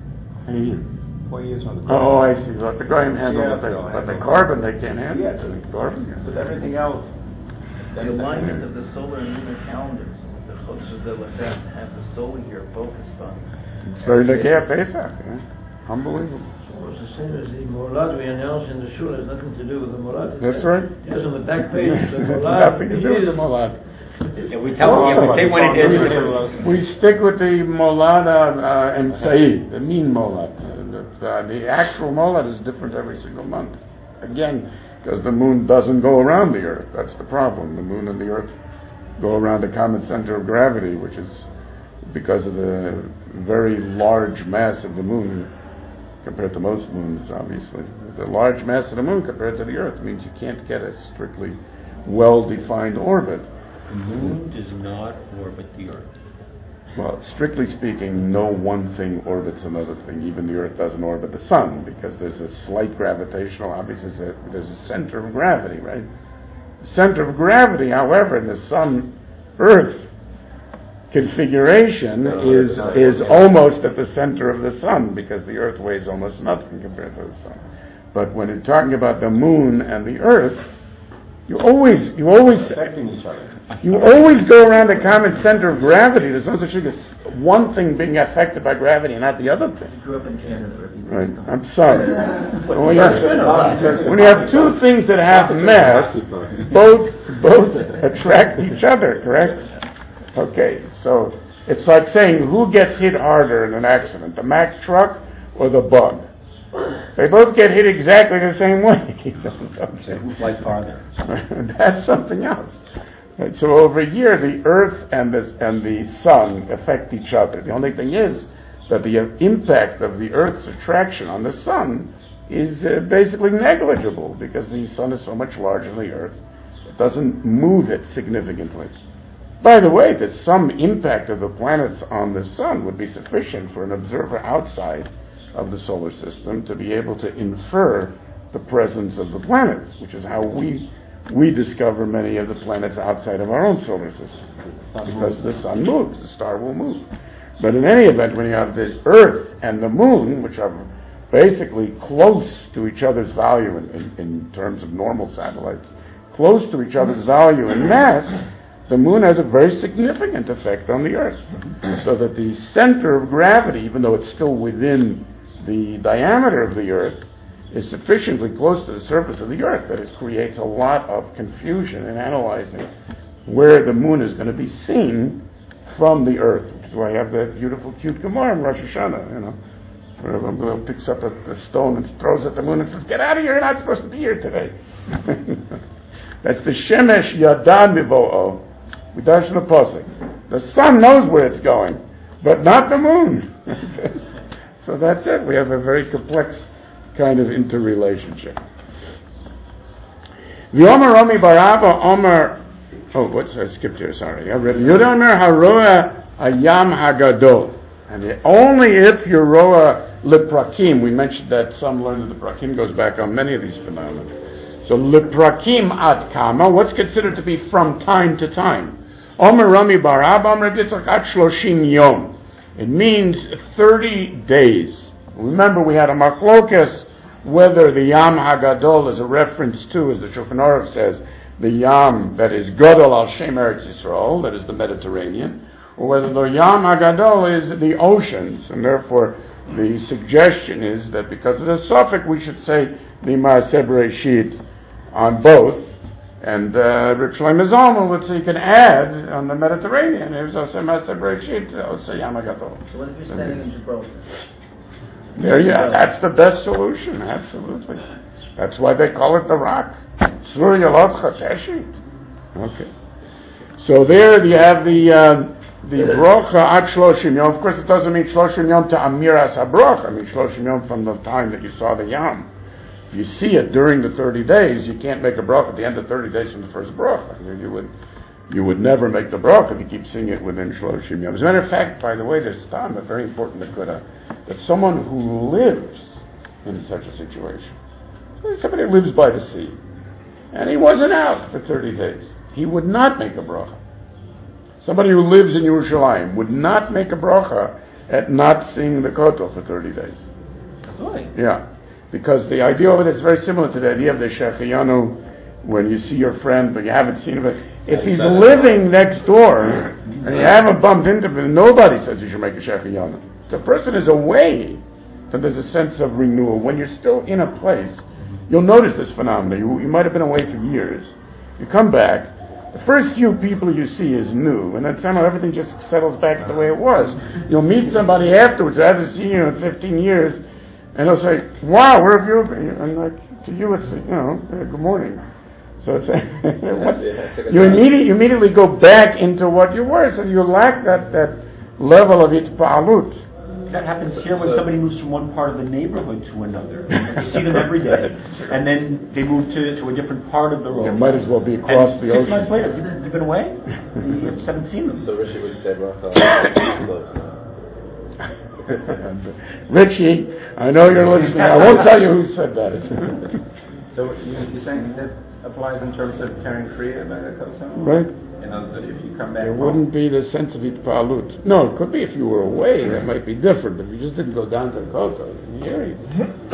4 years from the Oh, I see. Let the Goyim handle Yeah, the thing, they'll but the handle carbon they can't handle. Yeah, The carbon. With everything else. the alignment of the solar and lunar calendars, the Chodesh Zelafest have the solar year focused on. It's very like Pesach. Yeah. Unbelievable. Well, it's the same as the Molad we announced in the shul. It has nothing to do with the Molad. That's right. Yes, on the back page, the It's Molad. nothing to do with the Molad. Yeah, we tell them, we say when it is. We stick with the Molad and Said, the mean Molad. The actual Molad is different every single month. Again, because the moon doesn't go around the earth. That's the problem. The moon and the earth go around a common center of gravity, which is because of the very large mass of the moon compared to most moons, obviously. The large mass of the moon compared to the earth means you can't get a strictly well-defined orbit. The moon does not orbit the earth. Well, strictly speaking, no one thing orbits another thing. Even the earth doesn't orbit the sun because there's a slight gravitational, obviously there's a center of gravity, right? The center of gravity, however, in the sun-earth configuration is almost at the center of the sun because the earth weighs almost nothing compared to the sun. But when you're talking about the moon and the earth, you always Affecting each other. you always go around a common center of gravity. There's no such thing as one thing being affected by gravity and not the other thing. I grew up in Canada. Right. I'm sorry. When you have two things that have mass, both attract each other, correct? Okay, so it's like saying who gets hit harder in an accident, the Mack truck or the bug? They both get hit exactly the same way. Who flies farther? That's something else. Right, so over here, the Earth and the Sun affect each other. The only thing is that the impact of the Earth's attraction on the Sun is basically negligible because the Sun is so much larger than the Earth. It doesn't move it significantly. By the way, that some impact of the planets on the Sun would be sufficient for an observer outside of the solar system to be able to infer the presence of the planets, which is how we discover many of the planets outside of our own solar system. Because the sun moves, the star will move. But in any event, when you have the Earth and the Moon, which are basically close to each other's value in terms of normal satellites, close to each other's value in mass, the Moon has a very significant effect on the Earth. So that the center of gravity, even though it's still within the diameter of the Earth, is sufficiently close to the surface of the Earth that it creates a lot of confusion in analyzing where the Moon is going to be seen from the Earth, which is why I have that beautiful, cute Gemara in Rosh Hashanah, where everyone picks up a stone and throws at the Moon and says, "Get out of here, you're not supposed to be here today." That's the Shemesh Yadan Mivo'o. We dash in the Pasuk. The sun knows where it's going, but not the Moon. So that's it. We have a very complex kind of interrelationship. The Omer Rami Baraba Omer. Oh, what? I skipped here. Sorry. Rabbi Yehuda Omer Haroa Ayam Hagadol, and only if you roa leprakim. We mentioned that some learn that the prakim goes back on many of these phenomena. So leprakim ad kama. What's considered to be from time to time? Omer Rami Baraba Omer Yitzchak ad shloshim yom. It means 30 days. Remember, we had a machlokas whether the Yam Hagadol is a reference to, as the Shulchan Aruch says, the Yam that is Gadol al Shem Eretz Yisrael, that is the Mediterranean, or whether the Yam Hagadol is the oceans, and therefore the suggestion is that because of the suffix we should say the Maaseh Bereshit on both. And Reb Shlomo Zalman would say you can add on the Mediterranean. Here's Oseh Maaseh Bereshit, Oseh Yam Hagadol. So what if you're standing in Gibraltar? There you are. That's the best solution. Absolutely. That's why they call it the rock. Sur Yalot Chateshi. Okay. So there you have the brocha at Shloshim Yom. Of course, it doesn't mean Shloshim Yom to Amiras HaBrocha. I mean Shloshim Yom from the time that you saw the Yam. If you see it during the 30 days, you can't make a bracha at the end of 30 days from the first bracha. You would never make the bracha if you keep seeing it within Shloshim Yom. As a matter of fact, by the way, there's a very important nekuda, that someone who lives in such a situation, somebody who lives by the sea, and he wasn't out for 30 days, he would not make a bracha. Somebody who lives in Yerushalayim would not make a bracha at not seeing the kotel for 30 days. That's right. Yeah, because the idea of it is very similar to the idea of the shechiyanu, when you see your friend but you haven't seen him. If he's living next door and you haven't bumped into him, nobody says you should make a shechiyanu. The person is away, then there's a sense of renewal. When you're still in a place, you'll notice this phenomenon. You might have been away for years. You come back, the first few people you see is new, and then somehow everything just settles back the way it was. You'll meet somebody afterwards who hasn't seen you in 15 years, and they'll say, "Wow, where have you been?" And like, to you it's, good morning. So it's you immediately go back into what you were, so you lack that level of itpa'alut. That happens here when somebody moves from one part of the neighborhood to another. You see them every day, and then they move to a different part of the road. It might as well be across the ocean. 6 months later, you've been away, you just haven't seen them. So Rishi would say bracha on slopes now. Richie, I know you're listening. I won't tell you who said that. So you're saying that applies in terms of tearing kriya by the kotel? Right? In other words, if you come back There home, wouldn't be the sense of itpa'alut. No, it could be if you were away, that might be different, but if you just didn't go down to the kotel, here you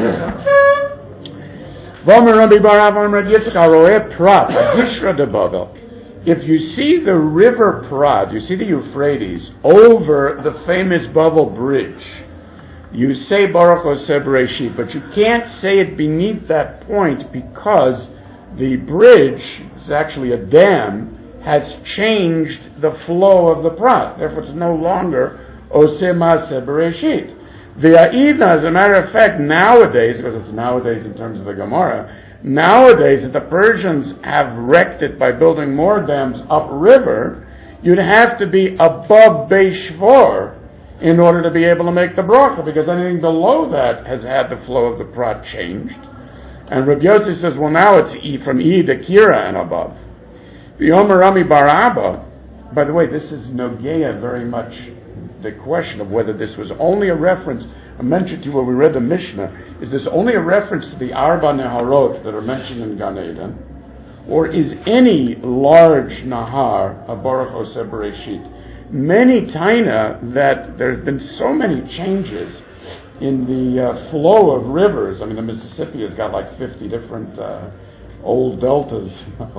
go. If you see the river Prat, you see the Euphrates, over the famous Babel Bridge, you say Baruch Oseh Bereshit, but you can't say it beneath that point because the bridge is actually a dam, has changed the flow of the Prat. Therefore, it's no longer Oseh Maaseh Bereshit. The Aida, as a matter of fact, nowadays, because it's nowadays in terms of the Gemara, nowadays that the Persians have wrecked it by building more dams upriver, you'd have to be above Beis Shvor in order to be able to make the bracha, because anything below that has had the flow of the Prat changed. And Rabbi Yossi says, well, now it's from E to Kira and above. The Omer Rami Bar Abba, by the way, this is Nogea very much the question of whether this was only a reference. I mentioned to you when we read the Mishnah, is this only a reference to the Arba Neharot that are mentioned in Gan Eden, or is any large Nahar a Baruch Oseh Bereshit? Many taina that there's been so many changes in the flow of rivers. I mean, the Mississippi has got like 50 different old deltas.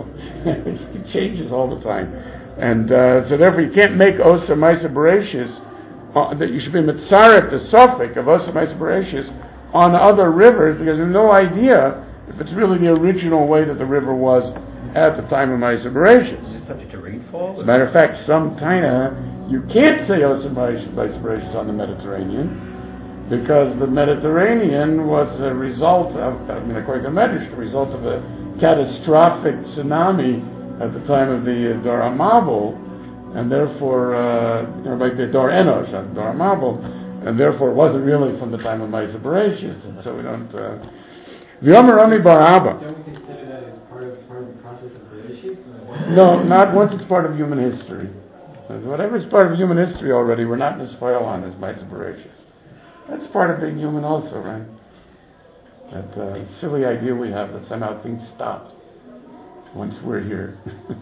It changes all the time. And so therefore you can't make Oseh Maaseh Bereshis, that you should be mitzaref the suffix of Oseh Maaseh Bereshis on other rivers, because there's no idea if it's really the original way that the river was at the time of Maaseh Bereshis. Is it subject to rainfall? As a matter of fact, some taina, you can't say Oseh Maaseh Bereshis on the Mediterranean, because the Mediterranean was a result of, according to Medrash, the result of a catastrophic tsunami at the time of the Dor HaMabul, and therefore, like the Dor Enosh, not Dor HaMabul, and therefore it wasn't really from the time of Maaseh Bereshis, and so we don't. V'yomer Rami Bar Abba. Don't we consider that as part of the process of Bereshit? No, not once it's part of human history. Whatever is part of human history already, we're not nispoil on as Maaseh Bereshis. That's part of being human also, right? That silly idea we have that somehow things stop once we're here.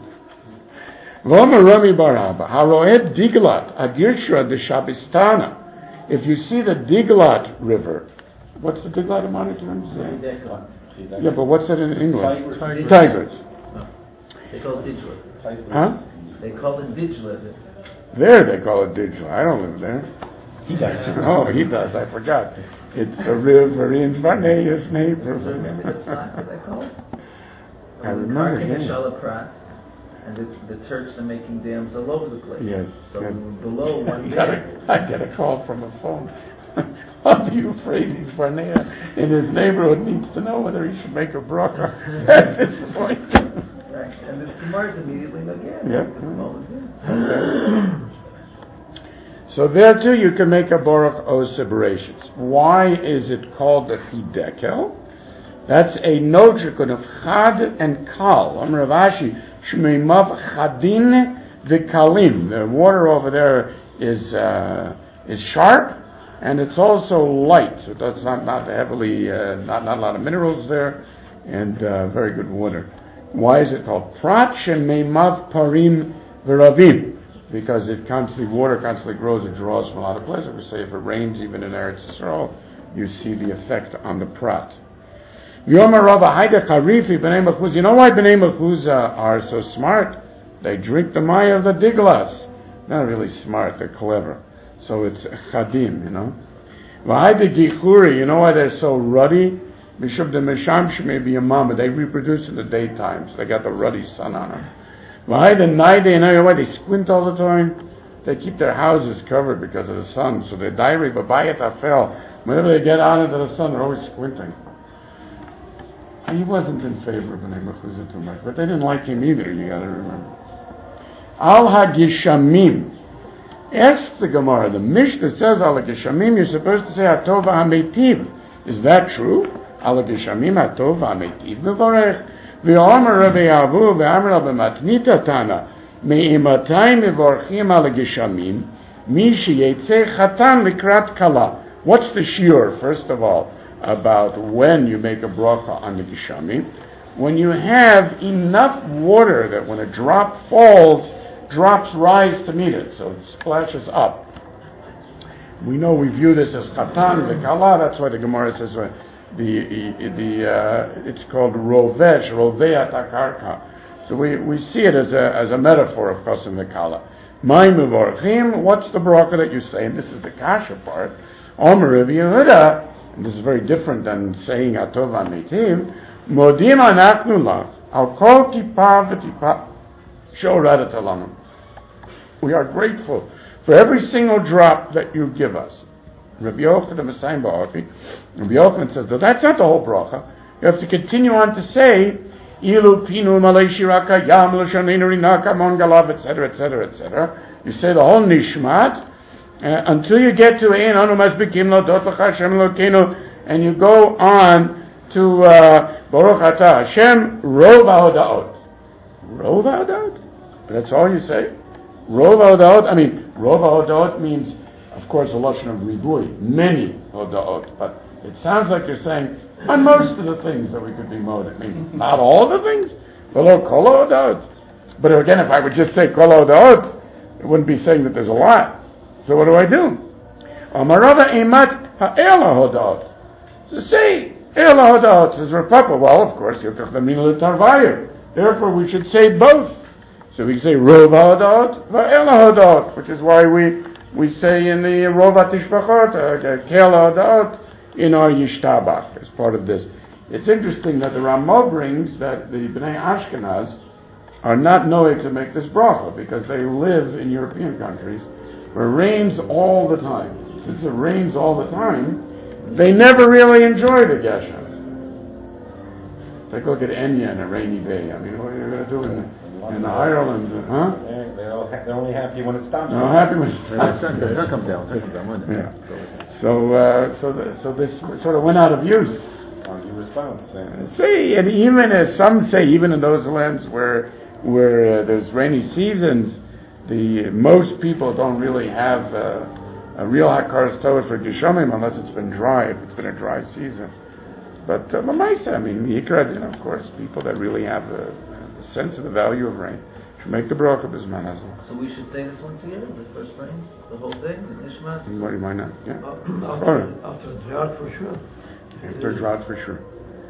V'omer Rami Bar Abba, haroed Diglat, agirshra de Shabistana. If you see the Diglat River, what's the Diglat in modern terms? Yeah, but what's that in English? Tigris. They call it Dijla. Huh? They call it Dijla. There they call it Dijla. I don't live there. He does. Oh, he does. I forgot. It's a river in Barnea's neighborhood. So remember the plat that they call it? I remember the him. Shala Prat, and the Turks are making dams all over the place. Yes. So Good. below one I get a call from a phone. On the Euphrates, Barnea in his neighborhood needs to know whether he should make a bracha at this point. Right. And this Gemara is immediately again. Yeah. Because of all of this. So there too you can make a Baruch Oseh Bereshis. Why is it called the Chidekel? That's a nojikun of Chad and Kal. Rav Ashi, Shmeimav Chadin v'Kalim. The water over there is sharp, and it's also light. So that's not heavily, not a lot of minerals there. and very good water. Why is it called Prat Shemeimav Parim V'Ravim? Because water constantly grows and draws from a lot of places. We say if it rains even in Eretz Yisrael, you see the effect on the Prat. You know why Bnei Mechuzah are so smart? They drink the Maya of the Diglas. Not really smart, they're clever. So it's Chadim, you know. You know why they're so ruddy? They reproduce in the daytime, so they got the ruddy sun on them. The night, you know why they squint all the time? They keep their houses covered because of the sun, so they're diary, whenever they get out into the sun, they're always squinting. He wasn't in favor of Bnei Mechuzah too much, but they didn't like him either, you gotta remember. Al HaGishamim. Ask the Gemara, the Mishnah says Al HaGishamim, you're supposed to say Hatov HaMeitiv. Is that true? Al HaGishamim Hatov HaMeitiv Mevorech. V'omer Rabbi Avu v'amr Rabbi Matnita Tana Me'imatay Mevorchim Al HaGishamim Mishi Yetzeh Chatan Likrat Kala. What's the shiur, first of all, about when you make a bracha on the Gishamim? When you have enough water that when a drop falls, drops rise to meet it, so it splashes up. We know we view this as Chatan, the Kala, that's why the Gemara says it's called Rovesh, Roveat HaKarka. So we see it as a metaphor, of course, in the Kala. Mai Mevorchim, what's the bracha that you say? And this is the Kasha part. Omer Rabbi Yehuda, and this is very different than saying Hatov HaMeitiv, Modim Anachnu Lach, Al Kol Tipa V'Tipa, Shorad Talanam. We are grateful for every single drop that you give us. Rabbi Yochanan says, no, that's not the whole bracha. You have to continue on to say, Ilu Pinu Malay Shiraka Yam L'Shaninu Rinaka Mongalav, etc., etc., etc. You say the whole Nishmat until you get to Ein Anu Masbikim L'Odot L'Cha Hashem L'Okeinu, and you go on to Baruch Atah Hashem Rov HaHodaot. Rov HaHodaot? That's all you say? Rov HaHodaot, Rov HaHodaot means, of course, a lashon of ribui, many hodaot, but it sounds like you're saying, on most of the things that we could be moded. Not all the things, but kol hodaot. But again, if I would just say kol hodaot, it wouldn't be saying that there's a lot. So what do I do? Amarava emat ha'el hodaot. So say, el hodaot, says Rav Papa, well, of course, yokach lamin l'tarvayer. Therefore, we should say both. So we say Rov HaHodaot v'el HaHodaot, which is why we say in the Rov HaTishbachot, Kel HaHodaot, in our Yishtabach, as part of this. It's interesting that the Ramah brings that the Bnei Ashkenaz are not knowing to make this bracha, because they live in European countries where it rains all the time. Since it rains all the time, they never really enjoy the Geshem. Take a look at Enya in a rainy day. What are you going to do in Ireland, huh? They're only happy when it stops. They're happy when it stops. The sun comes down. Yeah. So this sort of went out of use. See, and even as some say, even in those lands where there's rainy seasons, most people don't really have a real hakaras tova for Gishamim unless it's been dry. If it's been a dry season, but Lamaisa, Yikra, of course, people that really have the sense of the value of rain should make the bracha b'zman hazeh. So we should say this once again, the first rains, the whole thing, the Nishmas? Why not? Yeah. After drought, for sure. After drought, for sure.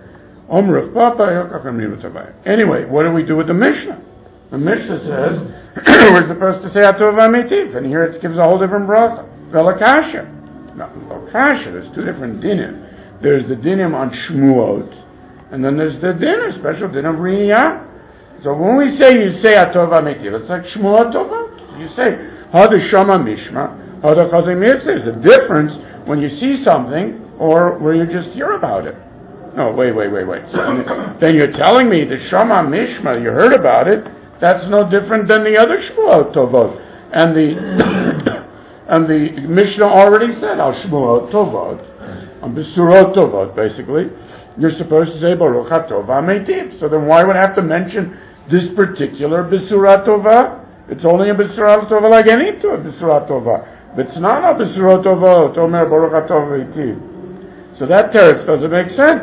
Anyway, what do we do with the Mishnah? The Mishnah says we're supposed to say Hatov HaMeitiv, and here it gives a whole different bracha. Velakasha. No, Lokasha, there's two different dinim. There's the dinim on Shmuot, and then there's the din, special din of Riyah. So when we say you say Hatov HaMeitiv, it's like Shmuot Tovot. You say Hada Shama Mishma, Hada Chazim Mitzvah. There's a difference when you see something or where you just hear about it. No, wait. So then you're telling me the Shama Mishma, you heard about it, that's no different than the other Shmuot Tovot. And the Mishnah already said Al Shmuot Tovot, on Besurot Tovot, basically, you're supposed to say Baruch Hatov HaMeitiv. So then why would I have to mention this particular Besurat Tova? It's only a Besurat Tova like any to a Besurat Tova. But it's not a Besurat Tova, Omer Baruch Hatov HaMeitiv. So that teretz doesn't make sense.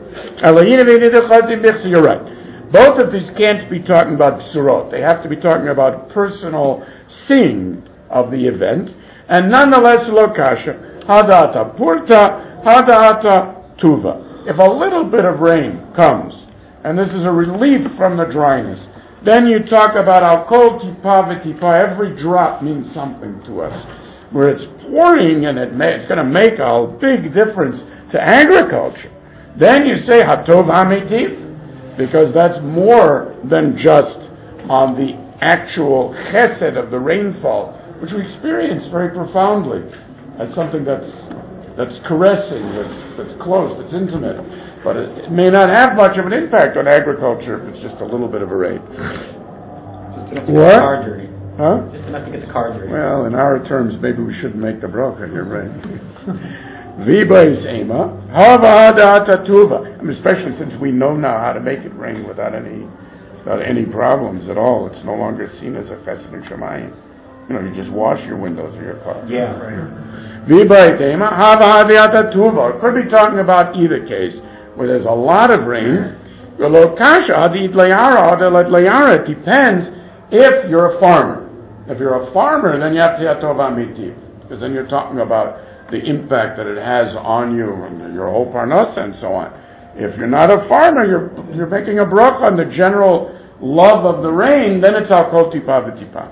So you're right. Both of these can't be talking about psurot. They have to be talking about personal seeing of the event. And nonetheless, lo kasha, hadata purta, hadata tuva. If a little bit of rain comes, and this is a relief from the dryness, then you talk about al kol tipa v'tipa. Every drop means something to us. Where it's pouring and it's going to make a big difference to agriculture. Then you say hatov hamitiv, because that's more than just on the actual chesed of the rainfall, which we experience very profoundly as something that's caressing, that's close, that's intimate. But it may not have much of an impact on agriculture if it's just a little bit of a rain. Just enough to get the car dirty. Huh? Just enough to get the car dirty. Well, in our terms, maybe we shouldn't make the bracha here, right? V'bais ema hava hadata tuva. I mean, especially since we know now how to make it rain without any problems at all. It's no longer seen as a chesed shemayim. You just wash your windows of your car. Yeah, right. V'bais ema hava hadata tuva. It could be talking about either case where there's a lot of rain. Lo kasha hadid layara hadalat layara. It depends if you're a farmer. If you're a farmer, then you have to say hatov hamitiv, because then you're talking about the impact that it has on you and your whole parnasa and so on. If you're not a farmer, you're making a bracha on the general love of the rain, then it's al kol tipa v'tipa.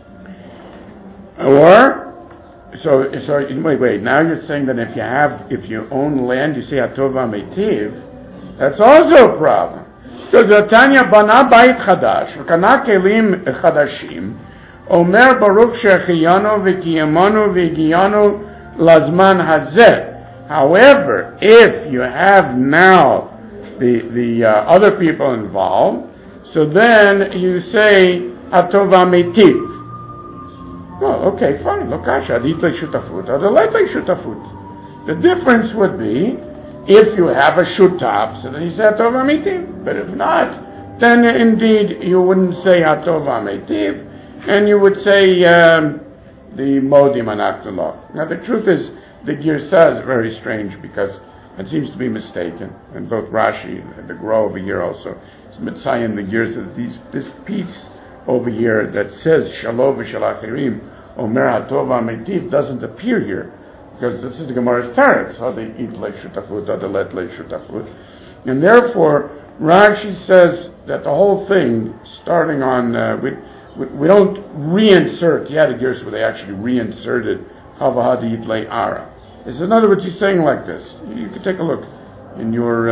Or, so wait, now you're saying that if you own land, you say hatov hamitiv, that's also a problem. Because Tanya bana bayit chadash, v'kana kelim chadashim, Omer Baruch Shechiyanu V'Kiyamanu V'Giyanu Lazman Hazeh. However, if you have now the other people involved, so then you say Hatov Hamitiv. Well, okay, fine. Lokasha Aditle Shutafut, Adaletle Shutafut. The difference would be if you have a shutaf, so then you say Hatov Hamitiv. But if not, then indeed you wouldn't say Hatov Hamitiv. And you would say the Modim Anachtallah. Now the truth is, the Girsa is very strange because it seems to be mistaken. And both Rashi and the Gra over here also, it's Mitzayin, the Girsa, this piece over here that says Shalom v'Shalachirim, Omer HaTov HaMeitiv, doesn't appear here. Because this is the Gemara's Teretz, how they eat like Shutafut, how they let like Shutafut. And therefore, Rashi says that the whole thing, starting on, we don't reinsert. He had a gears where they actually reinserted Havahadi Yitlei Ara. In other words, he's saying like this. You can take a look in your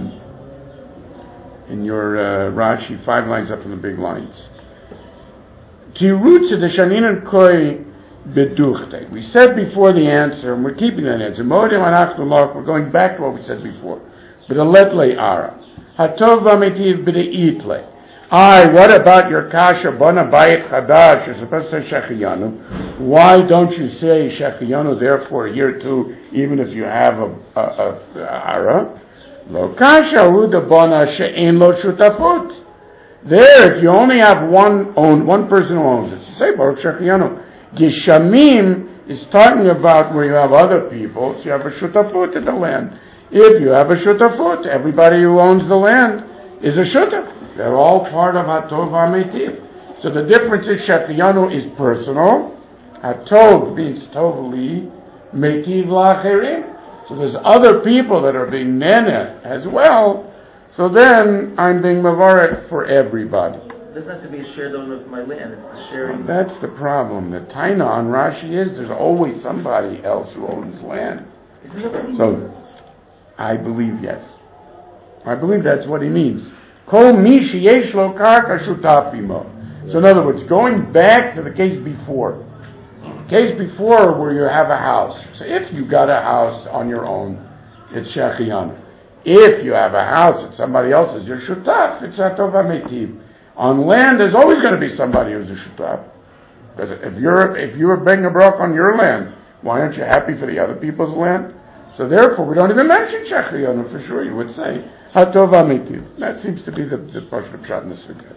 Rashi, 5 lines up from the big lines. Tirutz de Shaninan Koi Beduchte. We said before the answer, and we're keeping that answer. Modim Anachtallah. We're going back to what we said before. B'Letlei Ara. Hatov V'Metiv B'Eitlei. What about your kasha, bona bayit chadash, you're supposed to say shechiyanu. Why don't you say shechiyanu, therefore, here too, even if you have a ara? Lo kasha uda bona she'en lo shutafut. There, if you only have one person who owns it, you say baruch shechiyanu. Gishamim is talking about where you have other people, so you have a shutafut in the land. If you have a shutafut, everybody who owns the land is a shutaf. They're all part of Hatov HaMeitiv. So the difference is Shechiyanu is personal. Hatov means tovli, Meitiv L'Acherim. So there's other people that are being nene as well. So then I'm being mavarek for everybody. It doesn't have to be a shared owner of my land. It's the sharing. That's the problem. The Taina on Rashi is there's always somebody else who owns land. Isn't that what he So means? I believe yes. I believe that's what he means. Kol mi sheyesh lo karka shutaf imo. So in other words, going back to the case before where you have a house. So if you got a house on your own, it's shechiyanu. If you have a house that somebody else's, you're shutaf. It's hatov hamitiv. On land, there's always going to be somebody who's a shutaf. Because if you're being a brok on your land, why aren't you happy for the other people's land? So therefore, we don't even mention shechiyanu for sure. You would say hatov hamitiv. That seems to be the portion of pshat in the sugya.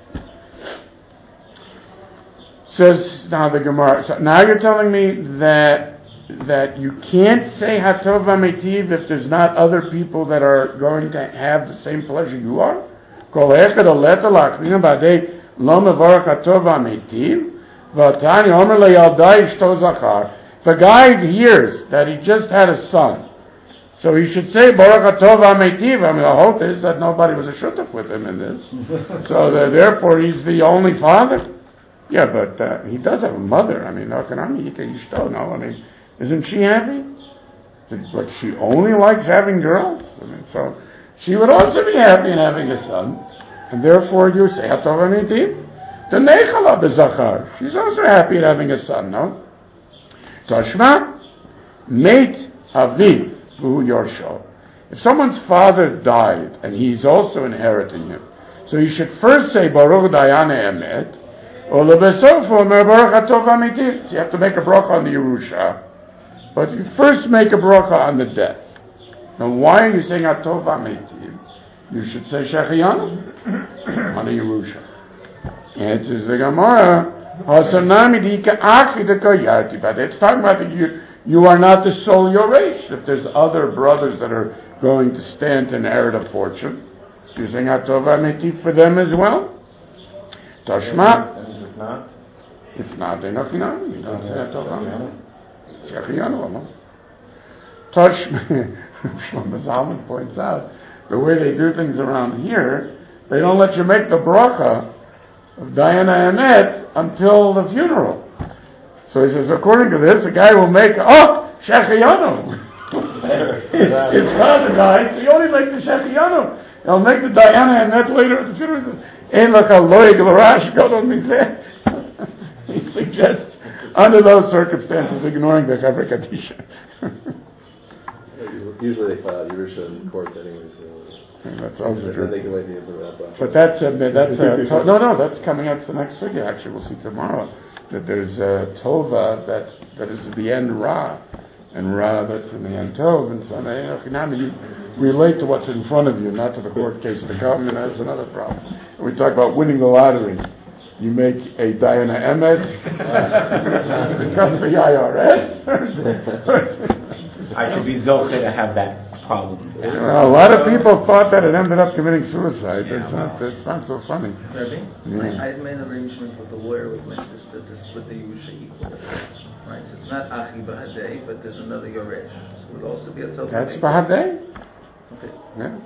Says now the Gemara. So now you're telling me that that you can't say Hatov V'Meitiv if there's not other people that are going to have the same pleasure you are? Kol echad aleta la'achrinim ba'dei lo mevarach Hatov V'Meitiv v'atani omer le'yaldai ishto zachar. If a guy hears that he just had a son, so he should say Baruch Hatov V'Meitiv. I mean, the hope is that nobody was a shutaf with him in this, so therefore he's the only father. Yeah, but he does have a mother. I mean, no, I mean, isn't she happy? But she only likes having girls. I mean, so she would also be happy in having a son, and therefore you say Hatov V'Meitiv. The Nechala b'Zachar. She's also happy at having a son. No. Tashma, mate Aviv v'hu Yorsho. If someone's father died and he's also inheriting him, so you should first say Baruch Dayane Emet. Or lebesofu omer Baruch Hatov V'Meitiv. You have to make a bracha on the Yerusha, but you first make a bracha on the death. Now, why are you saying Hatov V'Meitiv? You should say Shechianu on the Yerusha. Answers the Gemara. Hasanami dika achi dekoyarti. But it's talking about that you are not the sole Yoresh. If there's other brothers that are going to stand to inherit a fortune, you're saying Hatov V'Meitiv for them as well. Tashma. If not, they're not Chinami. You don't say Hatov V'Meitiv. Shechianu alone. Tashma. Shlomo Zalman points out the way they do things around here, they don't let you make the bracha of Dayana Emet until the funeral. So he says, according to this, a guy will make Shechianu. His father died, so he only makes the Shechianu. He'll make the Dayana Emet later at the funeral. He says, Ein laka loig l'rash godol mizeh. He suggests, under those circumstances, ignoring the Chaver Kadisha. Usually they file Yerusha in courts anyway, so that's also true. they can wait the wrap up. But that's coming up to the next figure. Actually, we'll see tomorrow that there's Tova that is the end Ra, and Ra that's in the end Tov, and so you relate to what's in front of you, not to the court case of the government. That's another problem. We talk about winning the lottery. You make a Diana MS, becomes the IRS. I should be zoche to have that problem. Well, a lot of people thought that it ended up committing suicide. It's not so funny. Rabbi, Yeah. I had made an arrangement with the lawyer with my sister to split the Yerusha equally. Right, so it's not Achi Bahadei, but there's another Yoresh. So it would also be a Tov. That's Bahadei? Okay. Yeah.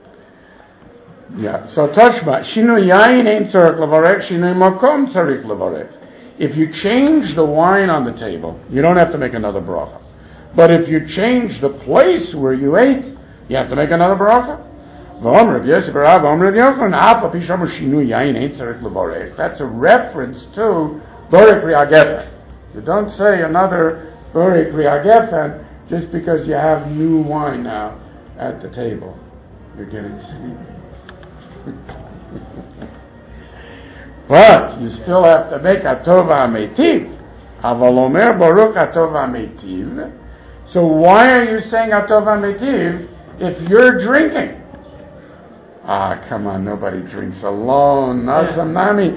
Yeah. So Toshma, Shinu Yain ain't tzarich levarech, Shinu Makom tzarich levarech. If you change the wine on the table, you don't have to make another bracha. But if you change the place where you ate, you have to make another bracha. That's a reference to Borei Pri HaGefen. You don't say another Borei Pri HaGefen just because you have new wine now at the table. You're getting sleepy. But you still have to make Hatov V'Meitiv. Aval Omer Baruch Hatov V'Meitiv. So why are you saying Hatov V'Meitiv if you're drinking? Come on, nobody drinks alone. Obviously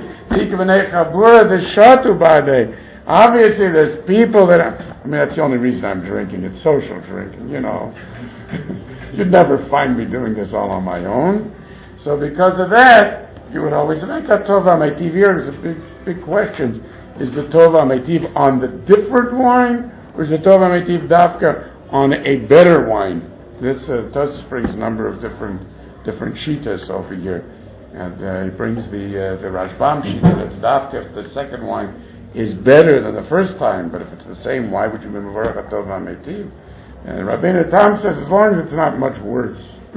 there's people that that's the only reason I'm drinking. It's social drinking, you know. You'd never find me doing this all on my own. So because of that, you would always make Hatov V'Meitiv. Here is a big question. Is the Tov V'Meitiv on the different wine, or is the Tov V'Meitiv dafka on a better wine? This does brings a number of different shitas over here, and he brings the Rashbam shita that's dafka if the second wine is better than the first time, but if it's the same, why would you be mevarach Hatov V'Meitiv? And Rabbeinu Tam says as long as it's not much worse.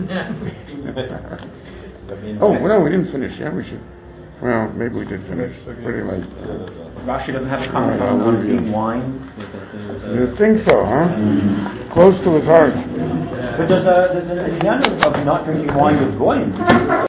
Oh no, we didn't finish. Yeah, we should. Well, maybe we did finish. It's pretty late. Rashi doesn't have a comment on clean wine. You think so, huh? Close to his heart. But there's an example of not drinking wine with goyim.